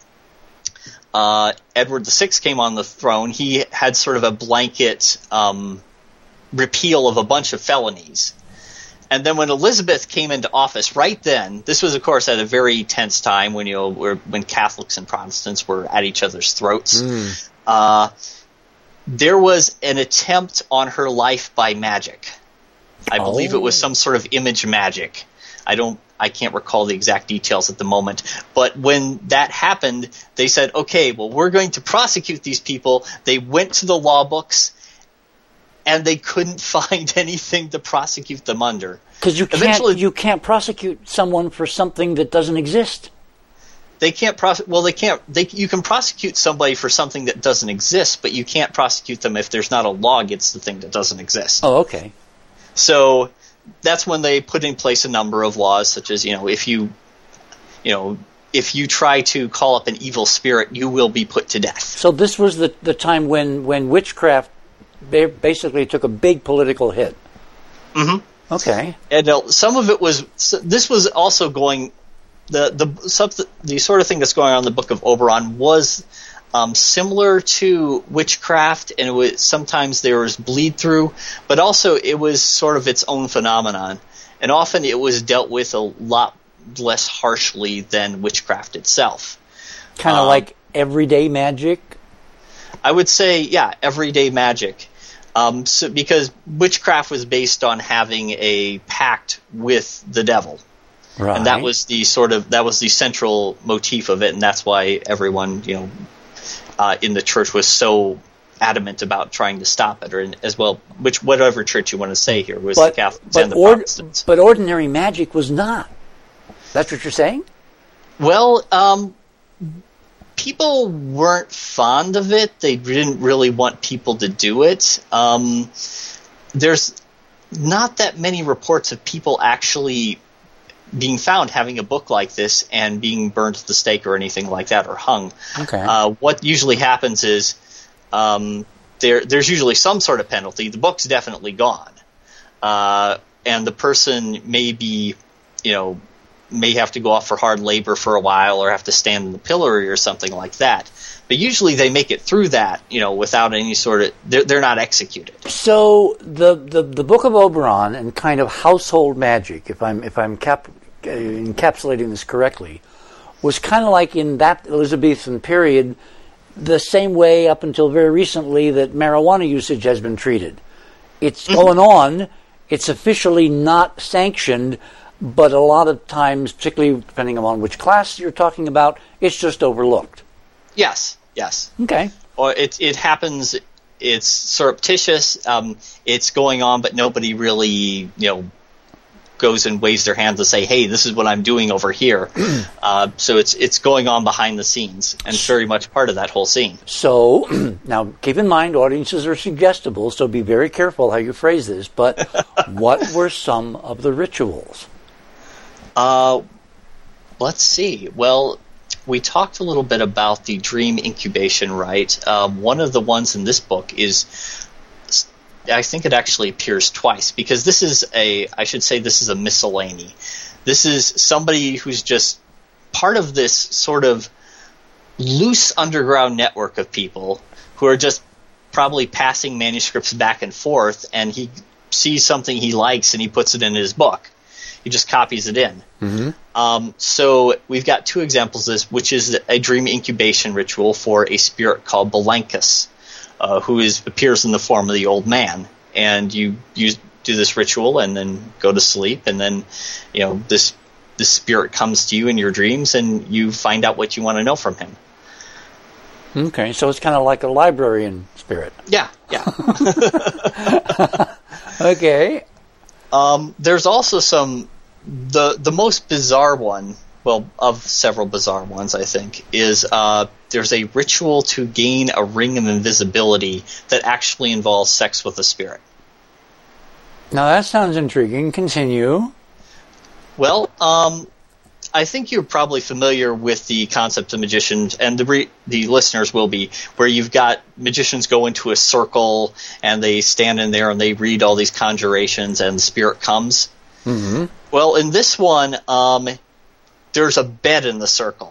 Uh, Edward the Sixth came on the throne. He had sort of a blanket um, repeal of a bunch of felonies. And then when Elizabeth came into office, right then, this was, of course, at a very tense time when, you know, when Catholics and Protestants were at each other's throats. Mm. Uh, there was an attempt on her life by magic. I oh. believe it was some sort of image magic. I don't, I can't recall the exact details at the moment. But when that happened, they said, okay, well, we're going to prosecute these people. They went to the law books, and they couldn't find anything to prosecute them under. Because you can't, you can't prosecute someone for something that doesn't exist. They can't prosecute. Well, they can't. They you can prosecute somebody for something that doesn't exist, but you can't prosecute them if there's not a law against the thing that doesn't exist. Oh, okay. So that's when they put in place a number of laws, such as, you know, if you, you know, if you try to call up an evil spirit, you will be put to death. So this was the the time when when witchcraft basically took a big political hit. Mm-hmm. Okay. And uh, some of it was. So this was also going. The the sub, the sort of thing that's going on in the Book of Oberon was um, similar to witchcraft, and it was, sometimes there was bleed through, but also it was sort of its own phenomenon, and often it was dealt with a lot less harshly than witchcraft itself. Kind of um, like everyday magic? I would say, yeah, everyday magic. Um, so, because witchcraft was based on having a pact with the devil. Right. And that was the sort of that was the central motif of it, and that's why everyone, you know, uh, in the church was so adamant about trying to stop it, or in, as well, which whatever church you want to say here was but, the Catholics but and the or, Protestants. But ordinary magic was not. That's what you're saying? Well, um, people weren't fond of it. They didn't really want people to do it. Um, there's not that many reports of people actually being found having a book like this and being burned at the stake or anything like that, or hung. Okay. Uh, what usually happens is um, there, there's usually some sort of penalty. The book's definitely gone, uh, and the person may be, you know, may have to go off for hard labor for a while, or have to stand in the pillory or something like that. But usually they make it through that, you know, without any sort of they're, they're not executed. So the, the the Book of Oberon and kind of household magic, if I'm if I'm cap, uh, encapsulating this correctly, was kind of like in that Elizabethan period, the same way up until very recently that marijuana usage has been treated. It's going on. It's officially not sanctioned, but a lot of times, particularly depending on which class you're talking about, it's just overlooked. Yes, yes. Okay. Or it it happens. It's surreptitious. Um, it's going on, but nobody really, you know, goes and waves their hand to say, "Hey, this is what I'm doing over here." uh, so it's it's going on behind the scenes, and very much part of that whole scene. So now, keep in mind, audiences are suggestible, so be very careful how you phrase this. But what were some of the rituals? Uh, let's see. Well, we talked a little bit about the dream incubation rite. Um, one of the ones in this book is, I think it actually appears twice, because this is a, I should say this is a miscellany. This is somebody who's just part of this sort of loose underground network of people who are just probably passing manuscripts back and forth, and he sees something he likes and he puts it in his book. He just copies it in. Mm-hmm. Um, so we've got two examples of this, which is a dream incubation ritual for a spirit called Belenkus, uh, who is appears in the form of the old man. And you, you do this ritual and then go to sleep, and then, you know, this this spirit comes to you in your dreams, and you find out what you want to know from him. Okay, so it's kind of like a librarian spirit. Yeah, yeah. Okay. Um, there's also some the the most bizarre one, well, of several bizarre ones, I think, is uh, there's a ritual to gain a ring of invisibility that actually involves sex with a spirit. Now that sounds intriguing. Continue. Well, um, I think you're probably familiar with the concept of magicians, and the re- the listeners will be, where you've got magicians go into a circle and they stand in there and they read all these conjurations and the spirit comes. Mm-hmm. Well, in this one, um, there's a bed in the circle,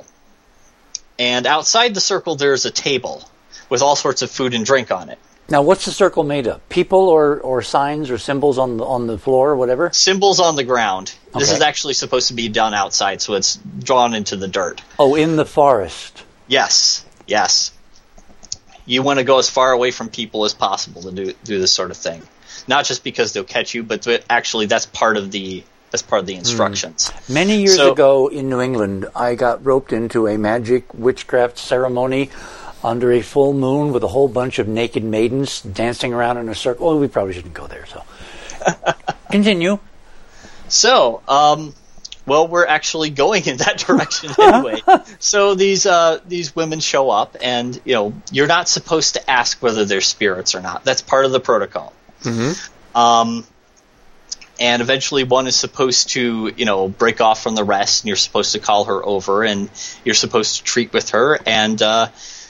and outside the circle there's a table with all sorts of food and drink on it. Now, what's the circle made of? People or, or signs or symbols on the, on the floor or whatever? Symbols on the ground. This Okay. is actually supposed to be done outside, so it's drawn into the dirt. Oh, in the forest. Yes, yes. You want to go as far away from people as possible to do do this sort of thing. Not just because they'll catch you, but to, actually that's part of the that's part of the instructions. Many years So- ago in New England, I got roped into a magic witchcraft ceremony under a full moon with a whole bunch of naked maidens dancing around in a circle. Oh, we probably shouldn't go there, so. Continue. So, um, well, we're actually going in that direction anyway. So these uh, these women show up, and you know you're not supposed to ask whether they're spirits or not. That's part of the protocol. Mm-hmm. Um, and eventually, one is supposed to you know break off from the rest, and you're supposed to call her over, and you're supposed to treat with her, and uh,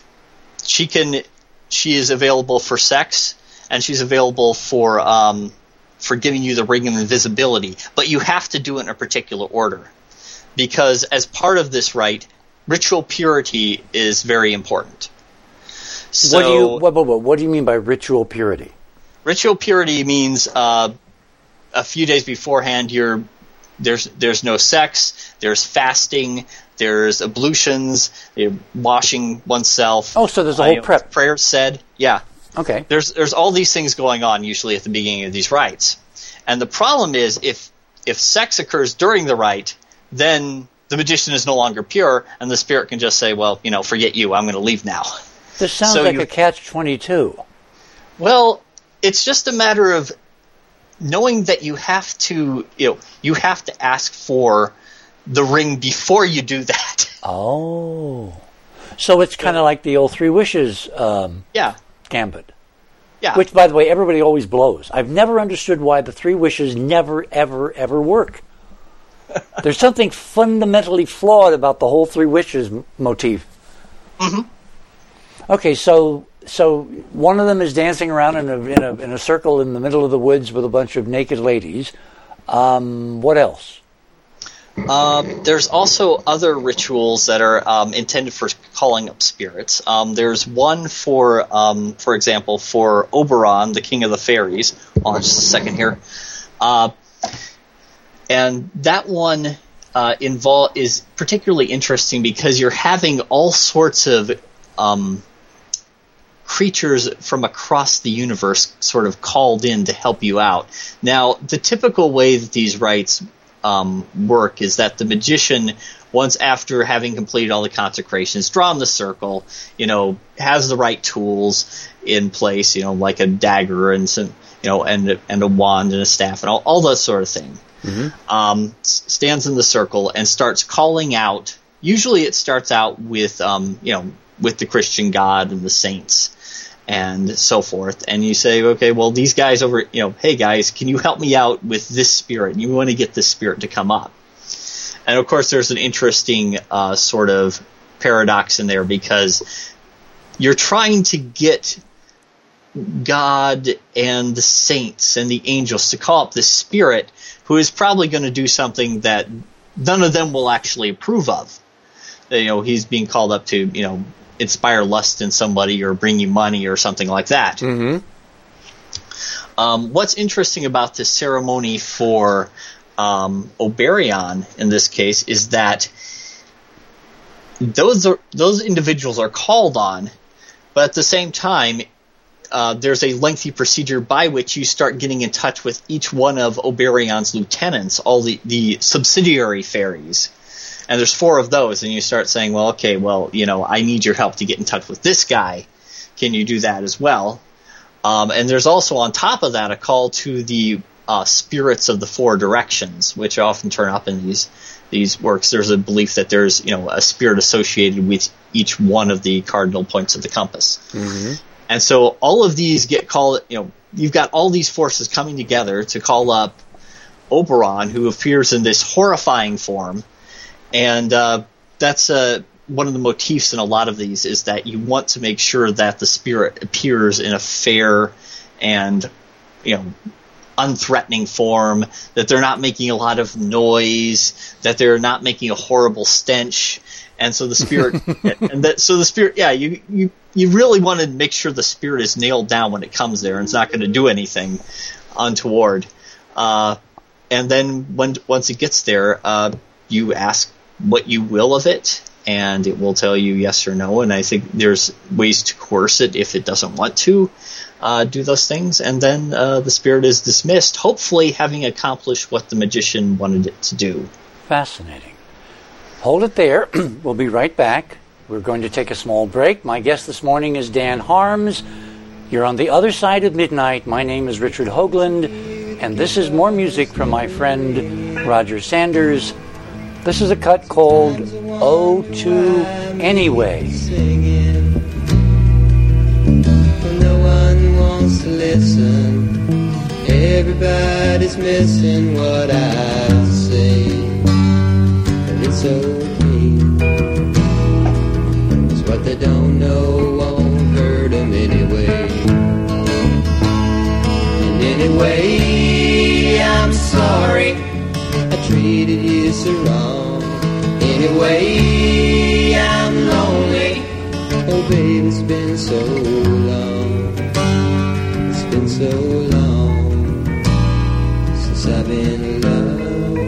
she can she is available for sex, and she's available for. Um, for giving you the ring of invisibility, but you have to do it in a particular order. Because as part of this rite, ritual purity is very important. So, what do you what, what, what, what do you mean by ritual purity? Ritual purity means uh, a few days beforehand you're there's there's no sex, there's fasting, there's ablutions, you're washing oneself. Oh, so there's a whole uh, prep. Prayers said, yeah. Okay. There's there's all these things going on usually at the beginning of these rites. And the problem is if if sex occurs during the rite, then the magician is no longer pure, and the spirit can just say, well, you know, forget you, I'm going to leave now. This sounds So like you- a catch twenty-two. Well, it's just a matter of knowing that you have to, you know, you have to ask for the ring before you do that. Oh. So it's kind of like the old Three Wishes um, Yeah. gambit. Yeah. Which, by the way, everybody always blows. I've never understood why the Three Wishes never, ever, ever work. There's something fundamentally flawed about the whole Three Wishes m- motif. Mhm. Okay, so so one of them is dancing around in a in a in a circle in the middle of the woods with a bunch of naked ladies. Um, what else? Um, there's also other rituals that are um, intended for calling up spirits. Um, there's one for, um, for example, for Oberon, the king of the fairies. Hold on just a second here. Uh, and that one uh, invol- is particularly interesting because you're having all sorts of um, creatures from across the universe sort of called in to help you out. Now, the typical way that these rites um, work is that the magician, once after having completed all the consecrations, drawn the circle, you know, has the right tools in place, you know, like a dagger and some, you know, and and a wand and a staff and all, all that sort of thing. Mm-hmm. Um, s- stands in the circle and starts calling out. Usually, it starts out with, um, you know, with the Christian God and the saints and so forth, and you say, okay, well, these guys over, you know, hey guys, can you help me out with this spirit? And you want to get this spirit to come up. And of course, there's an interesting uh, sort of paradox in there because you're trying to get God and the saints and the angels to call up this spirit who is probably going to do something that none of them will actually approve of. You know, he's being called up to, you know, inspire lust in somebody or bring you money or something like that. Mm-hmm. Um, what's interesting about this ceremony for um, Oberion in this case is that those are, those individuals are called on, but at the same time, uh, there's a lengthy procedure by which you start getting in touch with each one of Oberion's lieutenants, all the, the subsidiary fairies. And there's four of those, and you start saying, well, okay, well, you know, I need your help to get in touch with this guy. Can you do that as well? Um, and there's also on top of that a call to the uh, spirits of the four directions, which often turn up in these these works. There's a belief that there's, you know, a spirit associated with each one of the cardinal points of the compass. Mm-hmm. And so all of these get called, you know, you've got all these forces coming together to call up Oberon, who appears in this horrifying form. And uh, that's uh, one of the motifs in a lot of these, is that you want to make sure that the spirit appears in a fair and, you know, unthreatening form, that they're not making a lot of noise, that they're not making a horrible stench. And so the spirit, and that, so the spirit, yeah, you, you, you really want to make sure the spirit is nailed down when it comes there, and it's not going to do anything untoward. Uh, and then when, once it gets there, uh, you ask what you will of it, and it will tell you yes or no. And I think there's ways to coerce it if it doesn't want to uh, do those things. And then uh, the spirit is dismissed, hopefully having accomplished what the magician wanted it to do. Fascinating. Hold it there. We'll be right back. We're going to take a small break. My guest this morning is Dan Harms. You're on the other side of midnight. My name is Richard Hoagland, and this is more music from my friend Roger Sanders. This is a cut called Oh to Anyway. No one wants to listen. Everybody's missing what I say. But it's okay. It's what they don't know won't hurt them anyway. And anyway, I'm sorry I treated you so wrong. Anyway, I'm lonely. Oh, baby, it's been so long. It's been so long since I've been in love.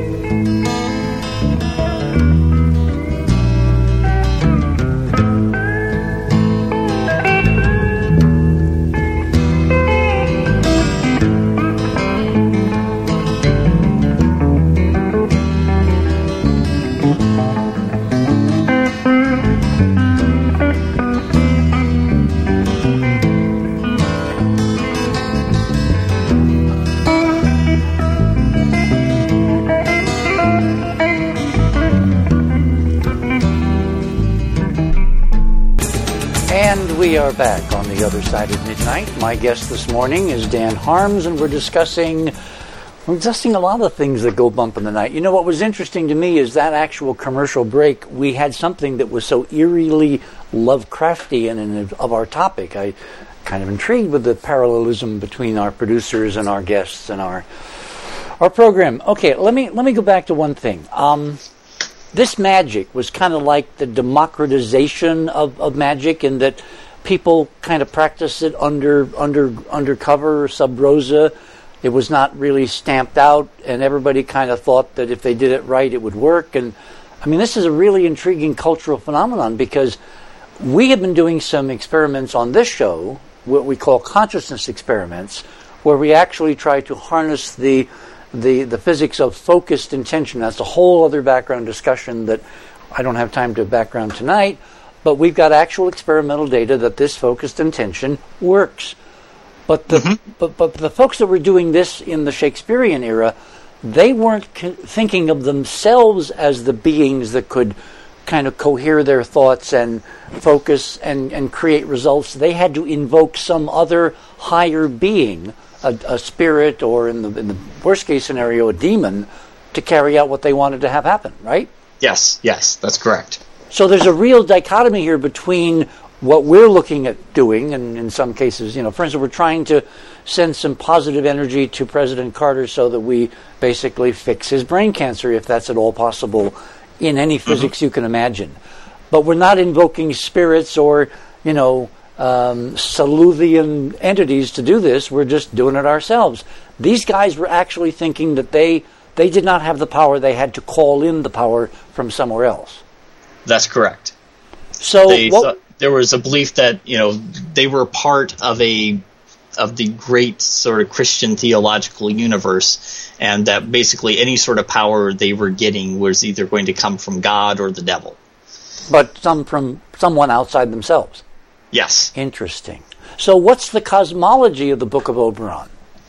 And we are back on the other side of midnight. My guest this morning is Dan Harms, and we're discussing we're discussing a lot of things that go bump in the night. You know, what was interesting to me is that actual commercial break, we had something that was so eerily Lovecraftian and of our topic. I kind of intrigued with the parallelism between our producers and our guests and our our program. Okay, let me let me go back to one thing. Um, This magic was kind of like the democratization of, of magic, in that people kind of practiced it under under undercover, sub rosa. It was not really stamped out, and everybody kind of thought that if they did it right, it would work. And I mean, this is a really intriguing cultural phenomenon, because we have been doing some experiments on this show, what we call consciousness experiments, where we actually try to harness the The, the physics of focused intention. That's a whole other background discussion that I don't have time to background tonight, but we've got actual experimental data that this focused intention works. But the mm-hmm. but, but the folks that were doing this in the Shakespearean era, they weren't co- thinking of themselves as the beings that could kind of cohere their thoughts and focus and, and create results. They had to invoke some other higher being, A, a spirit, or in the in the worst case scenario, a demon, to carry out what they wanted to have happen, right? Yes, yes, that's correct. So there's a real dichotomy here between what we're looking at doing, and in some cases, you know, for instance, we're trying to send some positive energy to President Carter so that we basically fix his brain cancer, if that's at all possible, in any physics mm-hmm. you can imagine. But we're not invoking spirits or, you know, Um, Saluthian entities to do this. We're just doing it ourselves. These guys were actually thinking that they they did not have the power. They had to call in the power from somewhere else. That's correct. So they what, thought, there was a belief that, you know, they were part of a of the great sort of Christian theological universe, and that basically any sort of power they were getting was either going to come from God or the devil. But some from someone outside themselves. Yes. Interesting. So what's the cosmology of the Book of Oberon?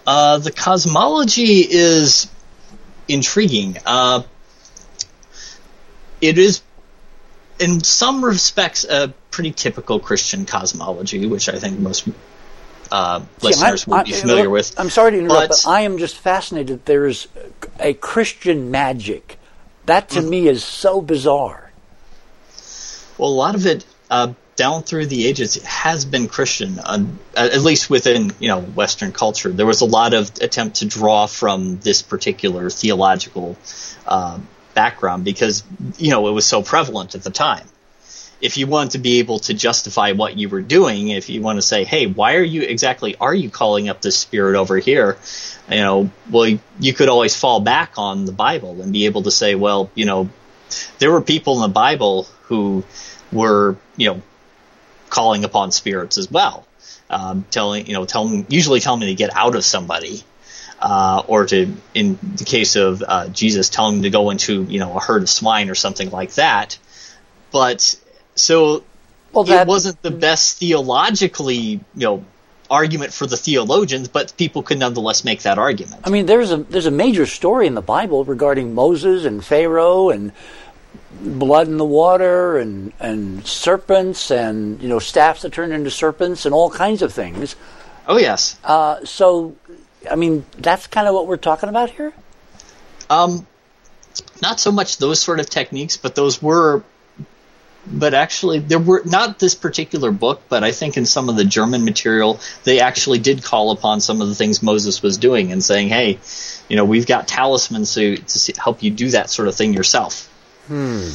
Uh, the cosmology is intriguing. Uh, it is, in some respects, a pretty typical Christian cosmology, which I think most uh, listeners See, will I, be I, familiar look, with. I'm sorry to interrupt, but, but I am just fascinated that there's a Christian magic. That, to mm-hmm. me, is so bizarre. Well, a lot of it, uh, down through the ages, has been Christian, uh, at least within, you know, Western culture. There was a lot of attempt to draw from this particular theological uh, background because, you know, it was so prevalent at the time. If you want to be able to justify what you were doing, if you want to say, hey, why are you exactly are you calling up this spirit over here? You know, well, you could always fall back on the Bible and be able to say, well, you know, there were people in the Bible who were, you know, calling upon spirits as well, um, telling, you know, telling, usually telling me to get out of somebody, uh, or to, in the case of uh, Jesus, telling them to go into, you know, a herd of swine or something like that. But so well, that, it wasn't the best theologically, you know, argument for the theologians, but people could nonetheless make that argument. I mean, there's a there's a major story in the Bible regarding Moses and Pharaoh and blood in the water and and serpents and, you know, staffs that turn into serpents and all kinds of things. Oh yes. Uh, so, I mean, that's kind of what we're talking about here. Um, not so much those sort of techniques, but those were. But actually, there were not this particular book, but I think in some of the German material, they actually did call upon some of the things Moses was doing and saying, hey, you know, we've got talismans to, to see, help you do that sort of thing yourself. Hmm.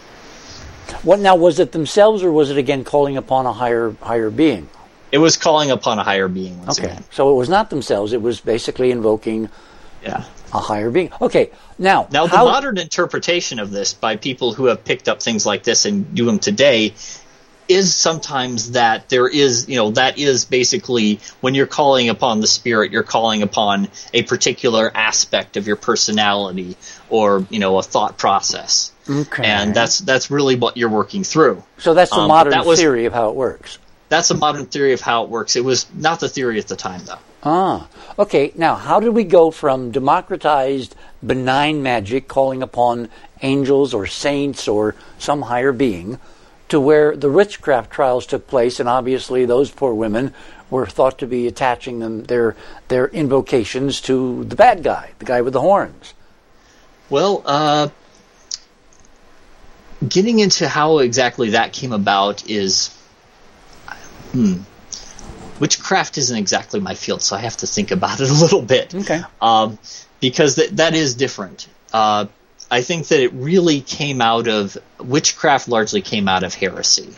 What now, was it themselves or was it again calling upon a higher higher being? It was calling upon a higher being once okay. again. So it was not themselves, it was basically invoking yeah. a higher being. Okay, now... Now, how, the modern interpretation of this by people who have picked up things like this and do them today is sometimes that there is, you know, that is basically when you're calling upon the spirit, you're calling upon a particular aspect of your personality or, you know, a thought process. Okay. And that's that's really what you're working through. So that's the um, modern that was, theory of how it works. That's a modern theory of how it works. It was not the theory at the time, though. Ah, okay. Now, how did we go from democratized, benign magic, calling upon angels or saints or some higher being, to where the witchcraft trials took place, and obviously those poor women were thought to be attaching them their their invocations to the bad guy, the guy with the horns? Well, uh, getting into how exactly that came about is... Hmm. Witchcraft isn't exactly my field, so I have to think about it a little bit. Okay. Um, because th- that is different. Uh, I think that it really came out of witchcraft. Largely came out of heresy.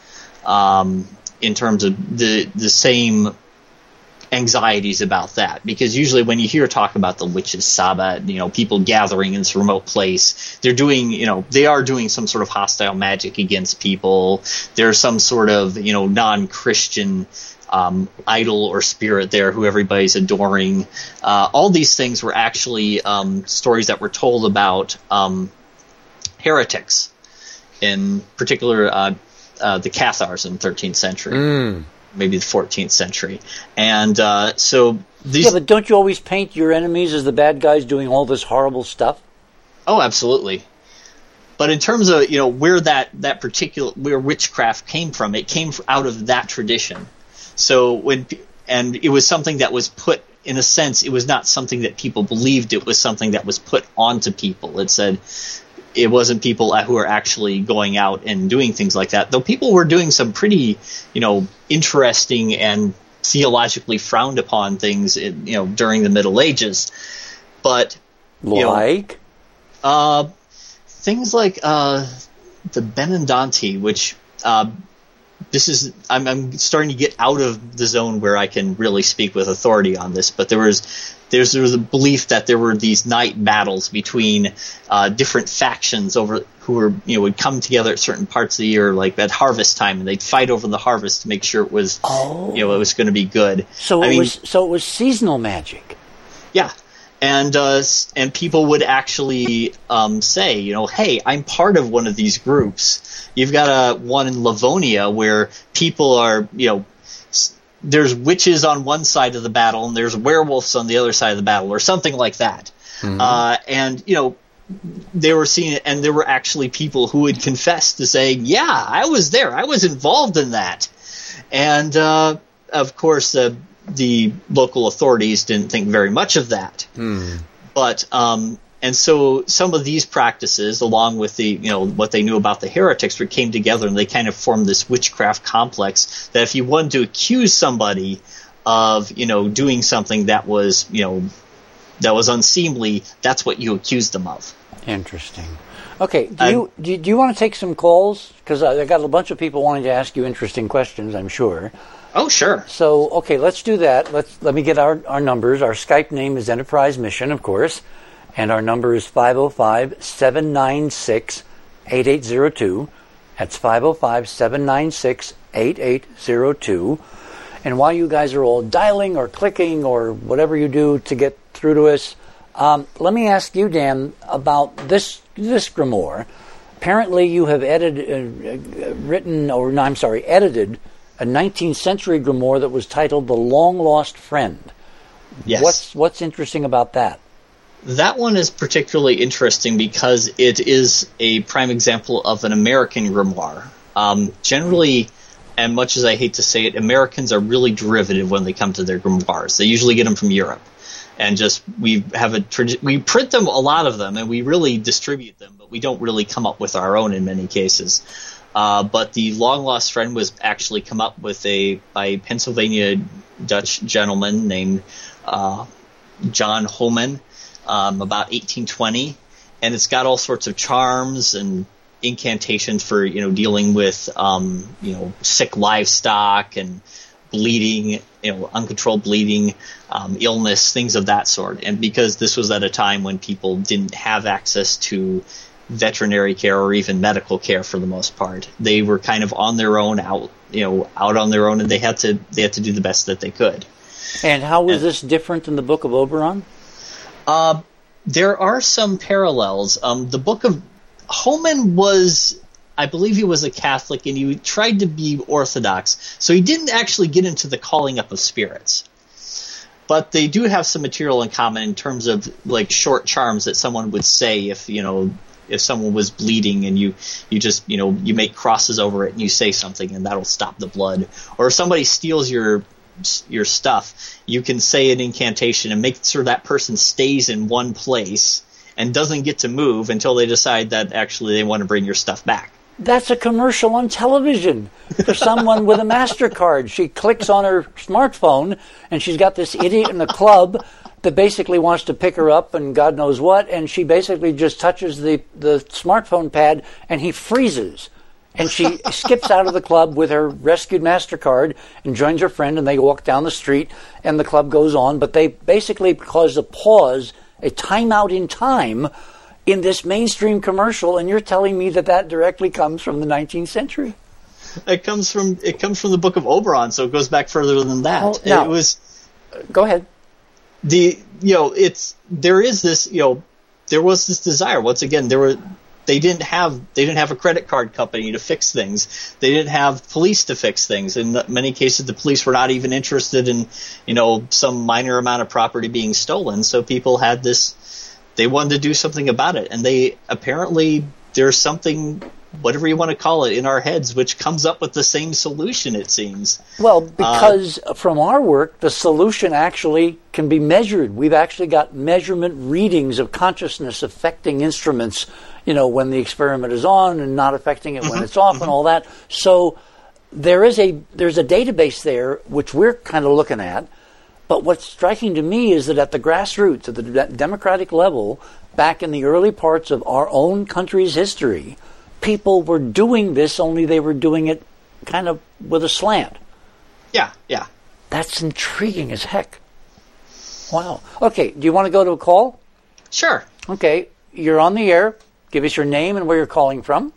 Um, in terms of the the same anxieties about that, because usually when you hear talk about the witches' Sabbath, you know, people gathering in this remote place, they're doing, you know, they are doing some sort of hostile magic against people. There's some sort of, you know, non-Christian um, idol or spirit there who everybody's adoring. Uh, all these things were actually um, stories that were told about um, heretics, in particular uh, uh, the Cathars in the thirteenth century. Mm. Maybe the fourteenth century. And uh, so these... Yeah, but don't you always paint your enemies as the bad guys doing all this horrible stuff? Oh, absolutely. But in terms of, you know, where that, that particular, where witchcraft came from, it came out of that tradition. So when, and it was something that was put, in a sense, it was not something that people believed, it was something that was put onto people. It said, it wasn't people who are actually going out and doing things like that, though people were doing some pretty, you know, interesting and theologically frowned upon things, in, you know, during the Middle Ages. But you like know, uh, things like uh, the Benedonti, which uh, this is, I'm, I'm starting to get out of the zone where I can really speak with authority on this, but there was. There's, there was a belief that there were these night battles between uh, different factions over who were, you know, would come together at certain parts of the year, like at harvest time, and they'd fight over the harvest to make sure it was, oh. you know, it was going to be good. So I it mean, was, so it was seasonal magic. Yeah, and uh, and people would actually um, say, you know, hey, I'm part of one of these groups. You've got a one in Livonia where people are, you know. there's witches on one side of the battle and there's werewolves on the other side of the battle, or something like that. Mm-hmm. Uh, and you know, they were seeing it, and there were actually people who would confess to saying, "Yeah, I was there. I was involved in that." And uh, of course, uh, the local authorities didn't think very much of that. Mm. But um, and so some of these practices, along with the you know what they knew about the heretics, came together, and they kind of formed this witchcraft complex. That if you wanted to accuse somebody of you know doing something that was you know that was unseemly, that's what you accused them of. Interesting. Okay, do you do you, do you want to take some calls? Because I got a bunch of people wanting to ask you interesting questions, I'm sure. Oh, sure. So, okay, let's do that. Let's let me get our, our numbers. Our Skype name is Enterprise Mission, of course, and our number is five oh five, seven nine six, eight eight zero two. That's five oh five, seven nine six, eight eight zero two. And while you guys are all dialing or clicking or whatever you do to get through to us, Um, let me ask you, Dan, about this this grimoire. Apparently, you have edited, uh, written, or no, I'm sorry, edited a nineteenth century grimoire that was titled "The Long Lost Friend." Yes. What's what's interesting about that? That one is particularly interesting because it is a prime example of an American grimoire. Um, generally, and much as I hate to say it, Americans are really derivative when they come to their grimoires. They usually get them from Europe. And just we have a we print them, a lot of them, and we really distribute them, but we don't really come up with our own in many cases. Uh, but the Long Lost Friend was actually come up with a by a Pennsylvania Dutch gentleman named uh, John Homan um, about eighteen twenty, and it's got all sorts of charms and incantations for you know dealing with um, you know sick livestock and bleeding, you know, uncontrolled bleeding, um, illness, things of that sort. And because this was at a time when people didn't have access to veterinary care or even medical care for the most part, they were kind of on their own, out, you know, out on their own, and they had to they had to do the best that they could. And how was and, this different in the Book of Oberon? Uh, there are some parallels. Um, the Book of Homan was, I believe he was a Catholic, and he tried to be Orthodox, so he didn't actually get into the calling up of spirits. But they do have some material in common in terms of like short charms that someone would say if you know if someone was bleeding, and you you just you know you make crosses over it and you say something, and that'll stop the blood. Or if somebody steals your your stuff, you can say an incantation and make sure that person stays in one place and doesn't get to move until they decide that actually they want to bring your stuff back. That's a commercial on television for someone with a MasterCard. She clicks on her smartphone, and she's got this idiot in the club that basically wants to pick her up and God knows what, and she basically just touches the, the smartphone pad, and he freezes. And she skips out of the club with her rescued MasterCard and joins her friend, and they walk down the street, and the club goes on. But they basically cause a pause, a timeout in time, in this mainstream commercial, and you're telling me that that directly comes from the nineteenth century? It comes from it comes from the Book of Oberon, so it goes back further than that. Oh, now, it was. Go ahead. The you know it's there is this you know there was this desire once again there were they didn't have they didn't have a credit card company to fix things, they didn't have police to fix things. In many cases, the police were not even interested in you know some minor amount of property being stolen, so people had this. They wanted to do something about it, and they apparently there's something, whatever you want to call it, in our heads which comes up with the same solution, it seems. Well, because uh, from our work, the solution actually can be measured. We've actually got measurement readings of consciousness affecting instruments, you know, when the experiment is on and not affecting it when mm-hmm. it's off mm-hmm. and all that. So there is a there's a database there which we're kind of looking at. But what's striking to me is that at the grassroots, at the de- democratic level, back in the early parts of our own country's history, people were doing this, only they were doing it kind of with a slant. Yeah, yeah. That's intriguing as heck. Wow. Okay, do you want to go to a call? Sure. Okay, you're on the air. Give us your name and where you're calling from.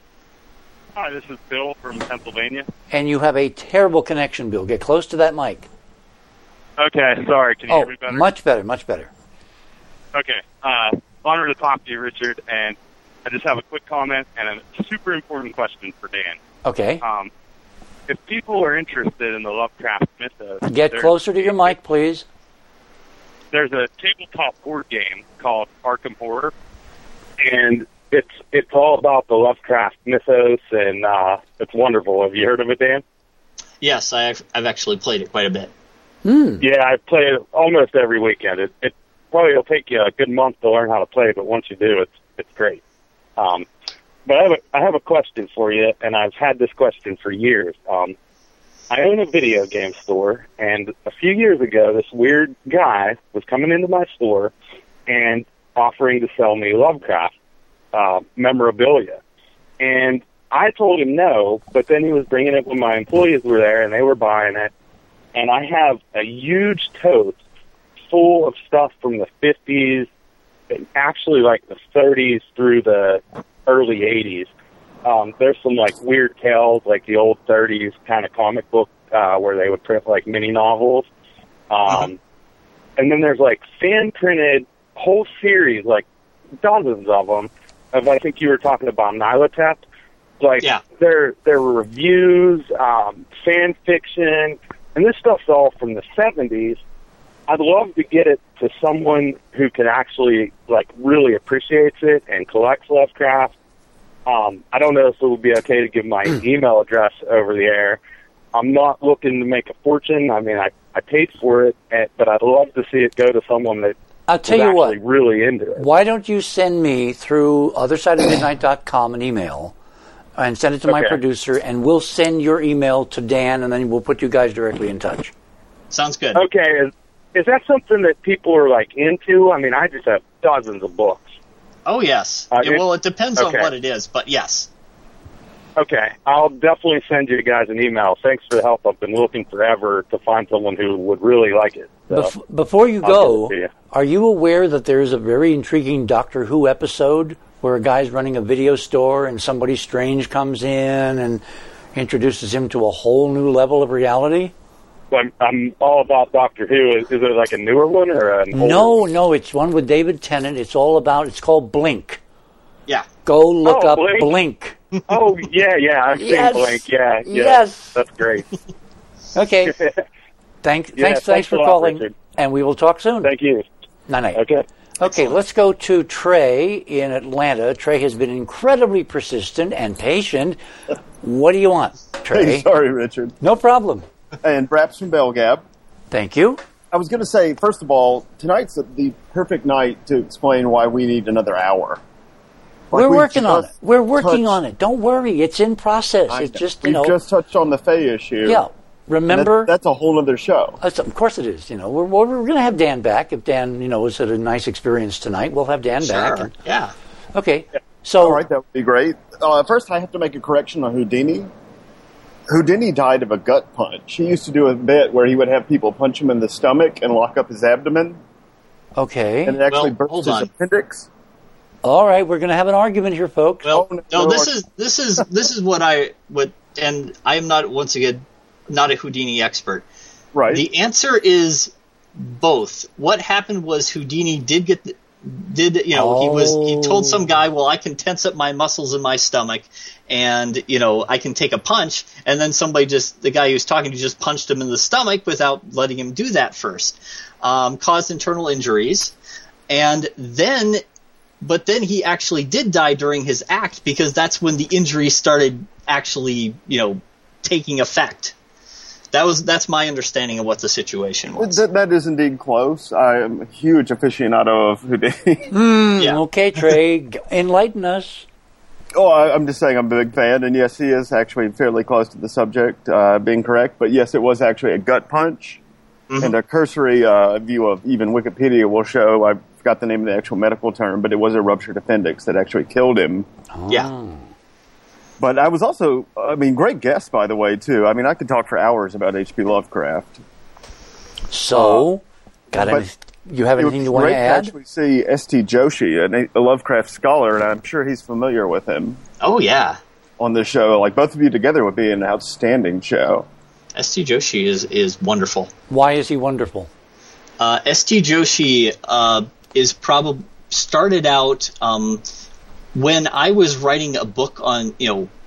Hi, this is Bill from Pennsylvania. And you have a terrible connection, Bill. Get close to that mic. Okay, sorry. Can you oh, hear me better? much better, much better. Okay. Uh, honor to talk to you, Richard, and I just have a quick comment and a super important question for Dan. Okay. Um, if people are interested in the Lovecraft mythos, Get there's- closer to your mic, please. There's a tabletop board game called Arkham Horror, and it's it's all about the Lovecraft mythos, and uh, it's wonderful. Have you heard of it, Dan? Yes, I've, I've actually played it quite a bit. Hmm. Yeah, I play it almost every weekend. It, it probably will take you a good month to learn how to play, but once you do, it's it's great. Um, but I have a, I have a question for you, and I've had this question for years. Um, I own a video game store, and a few years ago, this weird guy was coming into my store and offering to sell me Lovecraft uh, memorabilia. And I told him no, but then he was bringing it when my employees were there, and they were buying it. And I have a huge tote full of stuff from the fifties, and actually like the thirties through the early eighties. Um, there's some like weird tales, like the old thirties kind of comic book uh, where they would print like mini novels. Um, Uh-huh. And then there's like fan printed whole series, like dozens of them, of I think you were talking about Nylatep. Like Yeah. there, there were reviews, um, fan fiction, and this stuff's all from the seventies. I'd love to get it to someone who can actually like really appreciates it and collects Lovecraft. Um, I don't know if it would be okay to give my email address over the air. I'm not looking to make a fortune. I mean, I, I paid for it, and, but I'd love to see it go to someone that I'll tell is you actually what. really into it. Why don't you send me through other side of midnight dot com an email and send it to my Okay. producer, and we'll send your email to Dan, and then we'll put you guys directly in touch. Sounds good. Okay, is, is that something that people are like into? I mean, I just have dozens of books. Oh, yes. Uh, Yeah, it- well, it depends okay. on what it is, but yes. Okay, I'll definitely send you guys an email. Thanks for the help. I've been looking forever to find someone who would really like it. So, Bef- before you I'll go, give it to you. are you aware that there's a very intriguing Doctor Who episode where a guy's running a video store and somebody strange comes in and introduces him to a whole new level of reality? I'm, I'm all about Doctor Who. Is, is it like a newer one or an older No, one? no, it's one with David Tennant. It's all about, it's called Blink. Yeah. Go look Oh, up Blink. Blink. Oh, yeah, yeah. I've Yes. seen Blink. Yeah, yeah. Yes. That's great. Okay. Thank, Yeah, thanks, thanks thanks for a lot, calling, Richard. and we will talk soon. Thank you. Night night. Okay. Okay, let's go to Trey in Atlanta. Trey has been incredibly persistent and patient. What do you want, Trey? Hey, sorry, Richard. No problem. And Braps from Belgab. Thank you. I was going to say, first of all, tonight's the, the perfect night to explain why we need another hour. Like We're we working on it. just We're working touched- on it. Don't worry. It's in process. I It's know. just, you We've know. just touched on the Faye issue. yeah. And Remember? that- that's a whole other show. Uh, so- of course it is. You know, we're, we're going to have Dan back. If Dan, you know, was at a nice experience tonight, we'll have Dan back. Sure. And- Yeah. okay. So, All right, that would be great. Uh, first, I have to make a correction on Houdini. Houdini died of a gut punch. He used to do a bit where he would have people punch him in the stomach and lock up his abdomen, okay. and it actually Well, burst hold his on. appendix. All right. We're going to have an argument here, folks. Well, Oh, no, no, this I- is this is this is what I would, and I am not once again not a Houdini expert. Right. The answer is both. What happened was Houdini did get the, did you know he was he told some guy, well, I can tense up my muscles in my stomach, and you know I can take a punch, and then somebody just the guy he was talking to just punched him in the stomach without letting him do that first, um, caused internal injuries, and then. But then he actually did die during his act because that's when the injury started actually, you know, taking effect. That was that's my understanding of what the situation was. That, that is indeed close. I am a huge aficionado of Houdini. Yeah. Okay, Trey, g- enlighten us. Oh, I, I'm just saying I'm a big fan, and yes, he is actually fairly close to the subject uh, being correct. But yes, it was actually a gut punch, Mm-hmm. and a cursory uh, view of even Wikipedia will show, I forgot the name of the actual medical term, but it was a ruptured appendix that actually killed him. Yeah. But I was also, I mean, great guest, by the way, too. I mean, I could talk for hours about H P Lovecraft. So, got but any, you have It would anything be you want great to add? actually see S T Joshi, an- a Lovecraft scholar, and I'm sure he's familiar with him Oh yeah. on this show. Like, both of you together would be an outstanding show. S T Joshi is is wonderful. Why is he wonderful? Uh, S T Joshi uh, is probably started out um, when I was writing a book on you know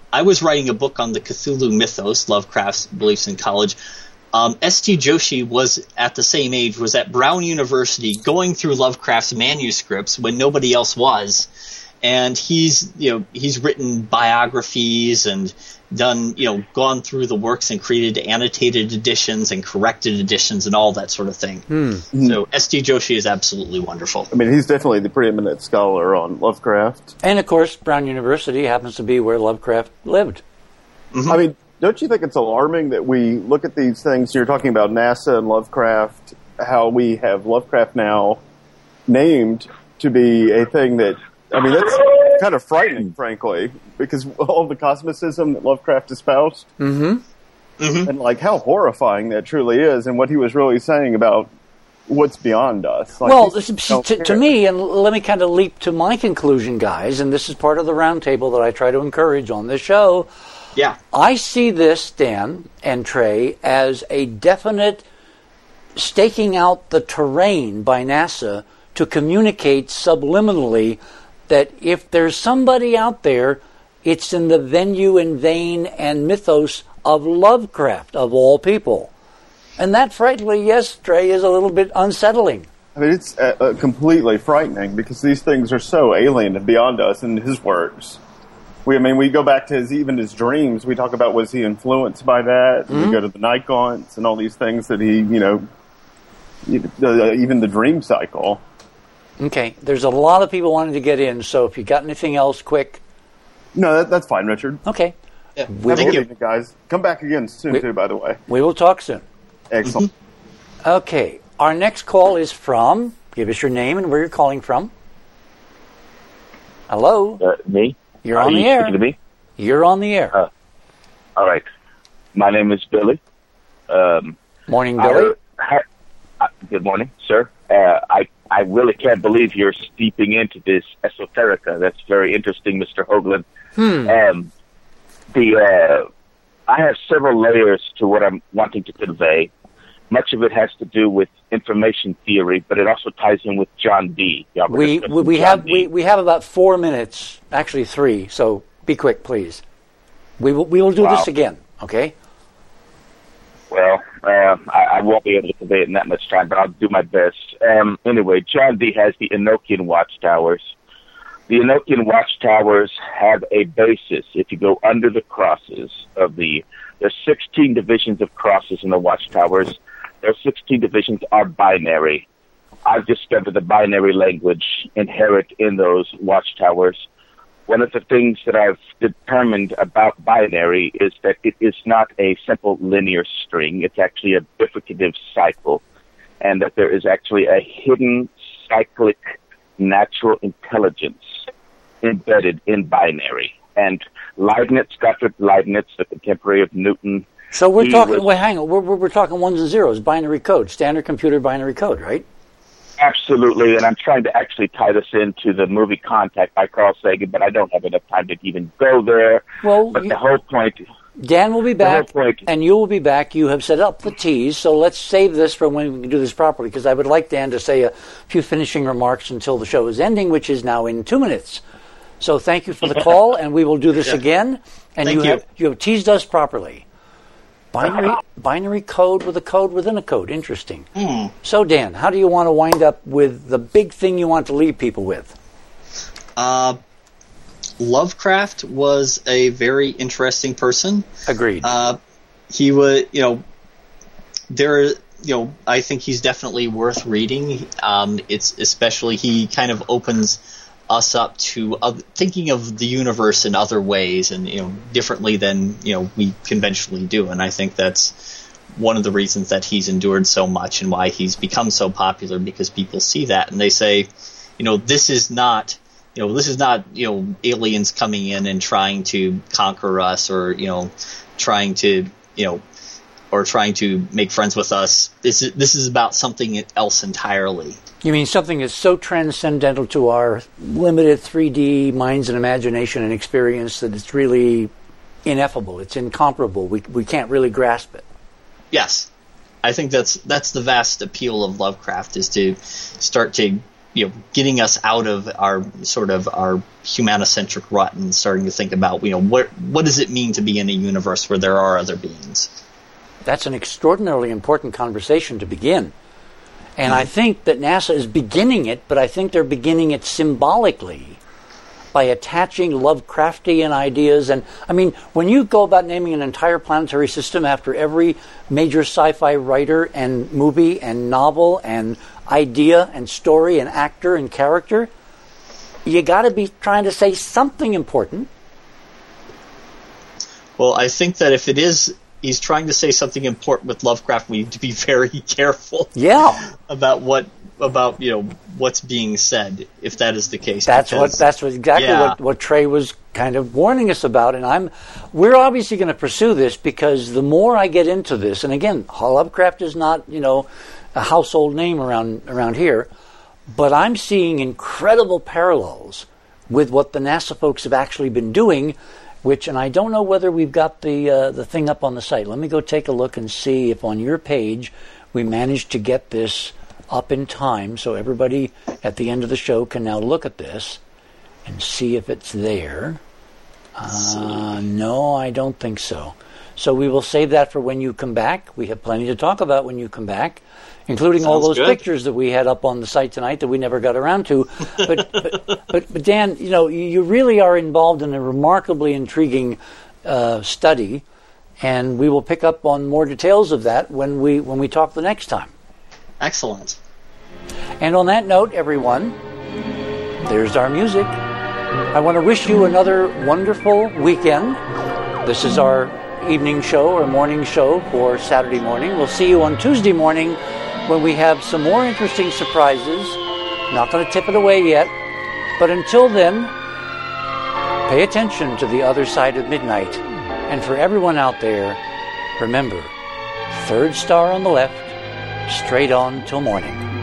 I was writing a book on the Cthulhu mythos, Lovecraft's beliefs in college. Um, S T Joshi was at the same age, was at Brown University going through Lovecraft's manuscripts when nobody else was. And he's, you know, he's written biographies and done, you know, gone through the works and created annotated editions and corrected editions and all that sort of thing. Hmm. So S T Joshi is absolutely wonderful. I mean, he's definitely the preeminent scholar on Lovecraft. And, of course, Brown University happens to be where Lovecraft lived. Mm-hmm. I mean, don't you think it's alarming that we look at these things? You're talking about NASA and Lovecraft, how we have Lovecraft now named to be a thing that, I mean, that's kind of frightening, frankly, because all the cosmicism that Lovecraft espoused, mm-hmm. Mm-hmm. and like how horrifying that truly is, and what he was really saying about what's beyond us. Like, well, this is, to, to me, and let me kind of leap to my conclusion, guys, and this is part of the roundtable that I try to encourage on this show. Yeah. I see this, Dan and Trey, as a definite staking out the terrain by NASA to communicate subliminally that if there's somebody out there, it's in the venue and vein and mythos of Lovecraft, of all people. And that, frankly, yes, Trey, is a little bit unsettling. I mean, it's uh, uh, completely frightening because these things are so alien and beyond us in his works. We, I mean, we go back to his, even his dreams. We talk about, was he influenced by that? Mm-hmm. We go to the night gaunts and all these things that he, you know, even the dream cycle. Okay, there's a lot of people wanting to get in, so if you got anything else, quick. No, that, that's fine, Richard. Okay. Yeah. We Thank will, you. guys. Come back again soon, we, too, by the way. We will talk soon. Excellent. Mm-hmm. Okay, our next call is from, give us your name and where you're calling from. Hello? Uh, me? You're Are on you the air. speaking to me? You're on the air. Uh, all right. My name is Billy. Um, Morning, Billy. I, I, good morning, sir. Uh, I I really can't believe you're steeping into this esoterica. That's very interesting, Mister Hoagland. Hmm. Um, the uh, I have several layers to what I'm wanting to convey. Much of it has to do with information theory, but it also ties in with John Dee. We we, we John have Dee. we, we have about four minutes, actually three. So be quick, please. We will we will do Wow. this again. Okay. Well, uh, I, I won't be able to convey it in that much time, but I'll do my best. Um, anyway, John Dee has the Enochian watchtowers. The Enochian watchtowers have a basis. If you go under the crosses of the, there's sixteen divisions of crosses in the watchtowers. Those sixteen divisions are binary. I've discovered the binary language inherent in those watchtowers. One of the things that I've determined about binary is that it is not a simple linear string. It's actually a bifurcative cycle, and that there is actually a hidden cyclic natural intelligence embedded in binary. And Leibniz, Gottfried Leibniz, the contemporary of Newton. So we're he talking. was- Wait, hang on. We're, we're we're talking ones and zeros, binary code, standard computer binary code, right? Absolutely, and I'm trying to actually tie this into the movie Contact by Carl Sagan, but I don't have enough time to even go there. Well, but you- the whole point, Dan will be the whole back, point, and you will be back. You have set up the tease, so let's save this for when we can do this properly, because I would like Dan to say a few finishing remarks until the show is ending, which is now in two minutes. So thank you for the call, and we will do this again. And Thank you, you. have you have teased us properly. Binary binary code with a code within a code. Interesting. Hmm. So Dan, how do you want to wind up with the big thing you want to leave people with? Uh, Lovecraft was a very interesting person. Agreed. Uh, he was, you know, there, you know, I think he's definitely worth reading. Um, it's especially he kind of opens us up to other, thinking of the universe in other ways and, you know, differently than, you know, we conventionally do. And I think that's one of the reasons that he's endured so much and why he's become so popular, because people see that and they say, you know, this is not, you know, this is not, you know, aliens coming in and trying to conquer us or, you know, trying to, you know, or trying to make friends with us. This is, this is about something else entirely. You mean something that's so transcendental to our limited three D minds and imagination and experience that it's really ineffable. It's incomparable. We we can't really grasp it. Yes. I think that's that's the vast appeal of Lovecraft, is to start to you know, getting us out of our sort of our humanocentric rut and starting to think about, you know, what what does it mean to be in a universe where there are other beings? That's an extraordinarily important conversation to begin. And I think that NASA is beginning it, but I think they're beginning it symbolically by attaching Lovecraftian ideas. And, I mean, when you go about naming an entire planetary system after every major sci-fi writer and movie and novel and idea and story and actor and character, you got to be trying to say something important. Well, I think that if it is... he's trying to say something important with Lovecraft, we need to be very careful. Yeah. About what about you know what's being said, if that is the case. That's because, what that's what, exactly yeah. what, what Trey was kind of warning us about, and I'm we're obviously going to pursue this because the more I get into this, and again, Lovecraft is not you know a household name around around here, but I'm seeing incredible parallels with what the NASA folks have actually been doing. Which, and I don't know whether we've got the uh, the thing up on the site. Let me go take a look and see if on your page we managed to get this up in time so everybody at the end of the show can now look at this and see if it's there. Uh, no, I don't think so. So we will save that for when you come back. We have plenty to talk about when you come back, including Sounds all those good. pictures that we had up on the site tonight that we never got around to. But, but, but, but Dan, you know, you really are involved in a remarkably intriguing uh, study, and we will pick up on more details of that when we when we talk the next time. Excellent. And on that note, everyone, there's our music. I want to wish you another wonderful weekend. This is our evening show or morning show for Saturday morning. We'll see you on Tuesday morning when we have some more interesting surprises. Not going to tip it away yet. But until then, pay attention to the other side of midnight. And for everyone out there, remember, third star on the left, straight on till morning.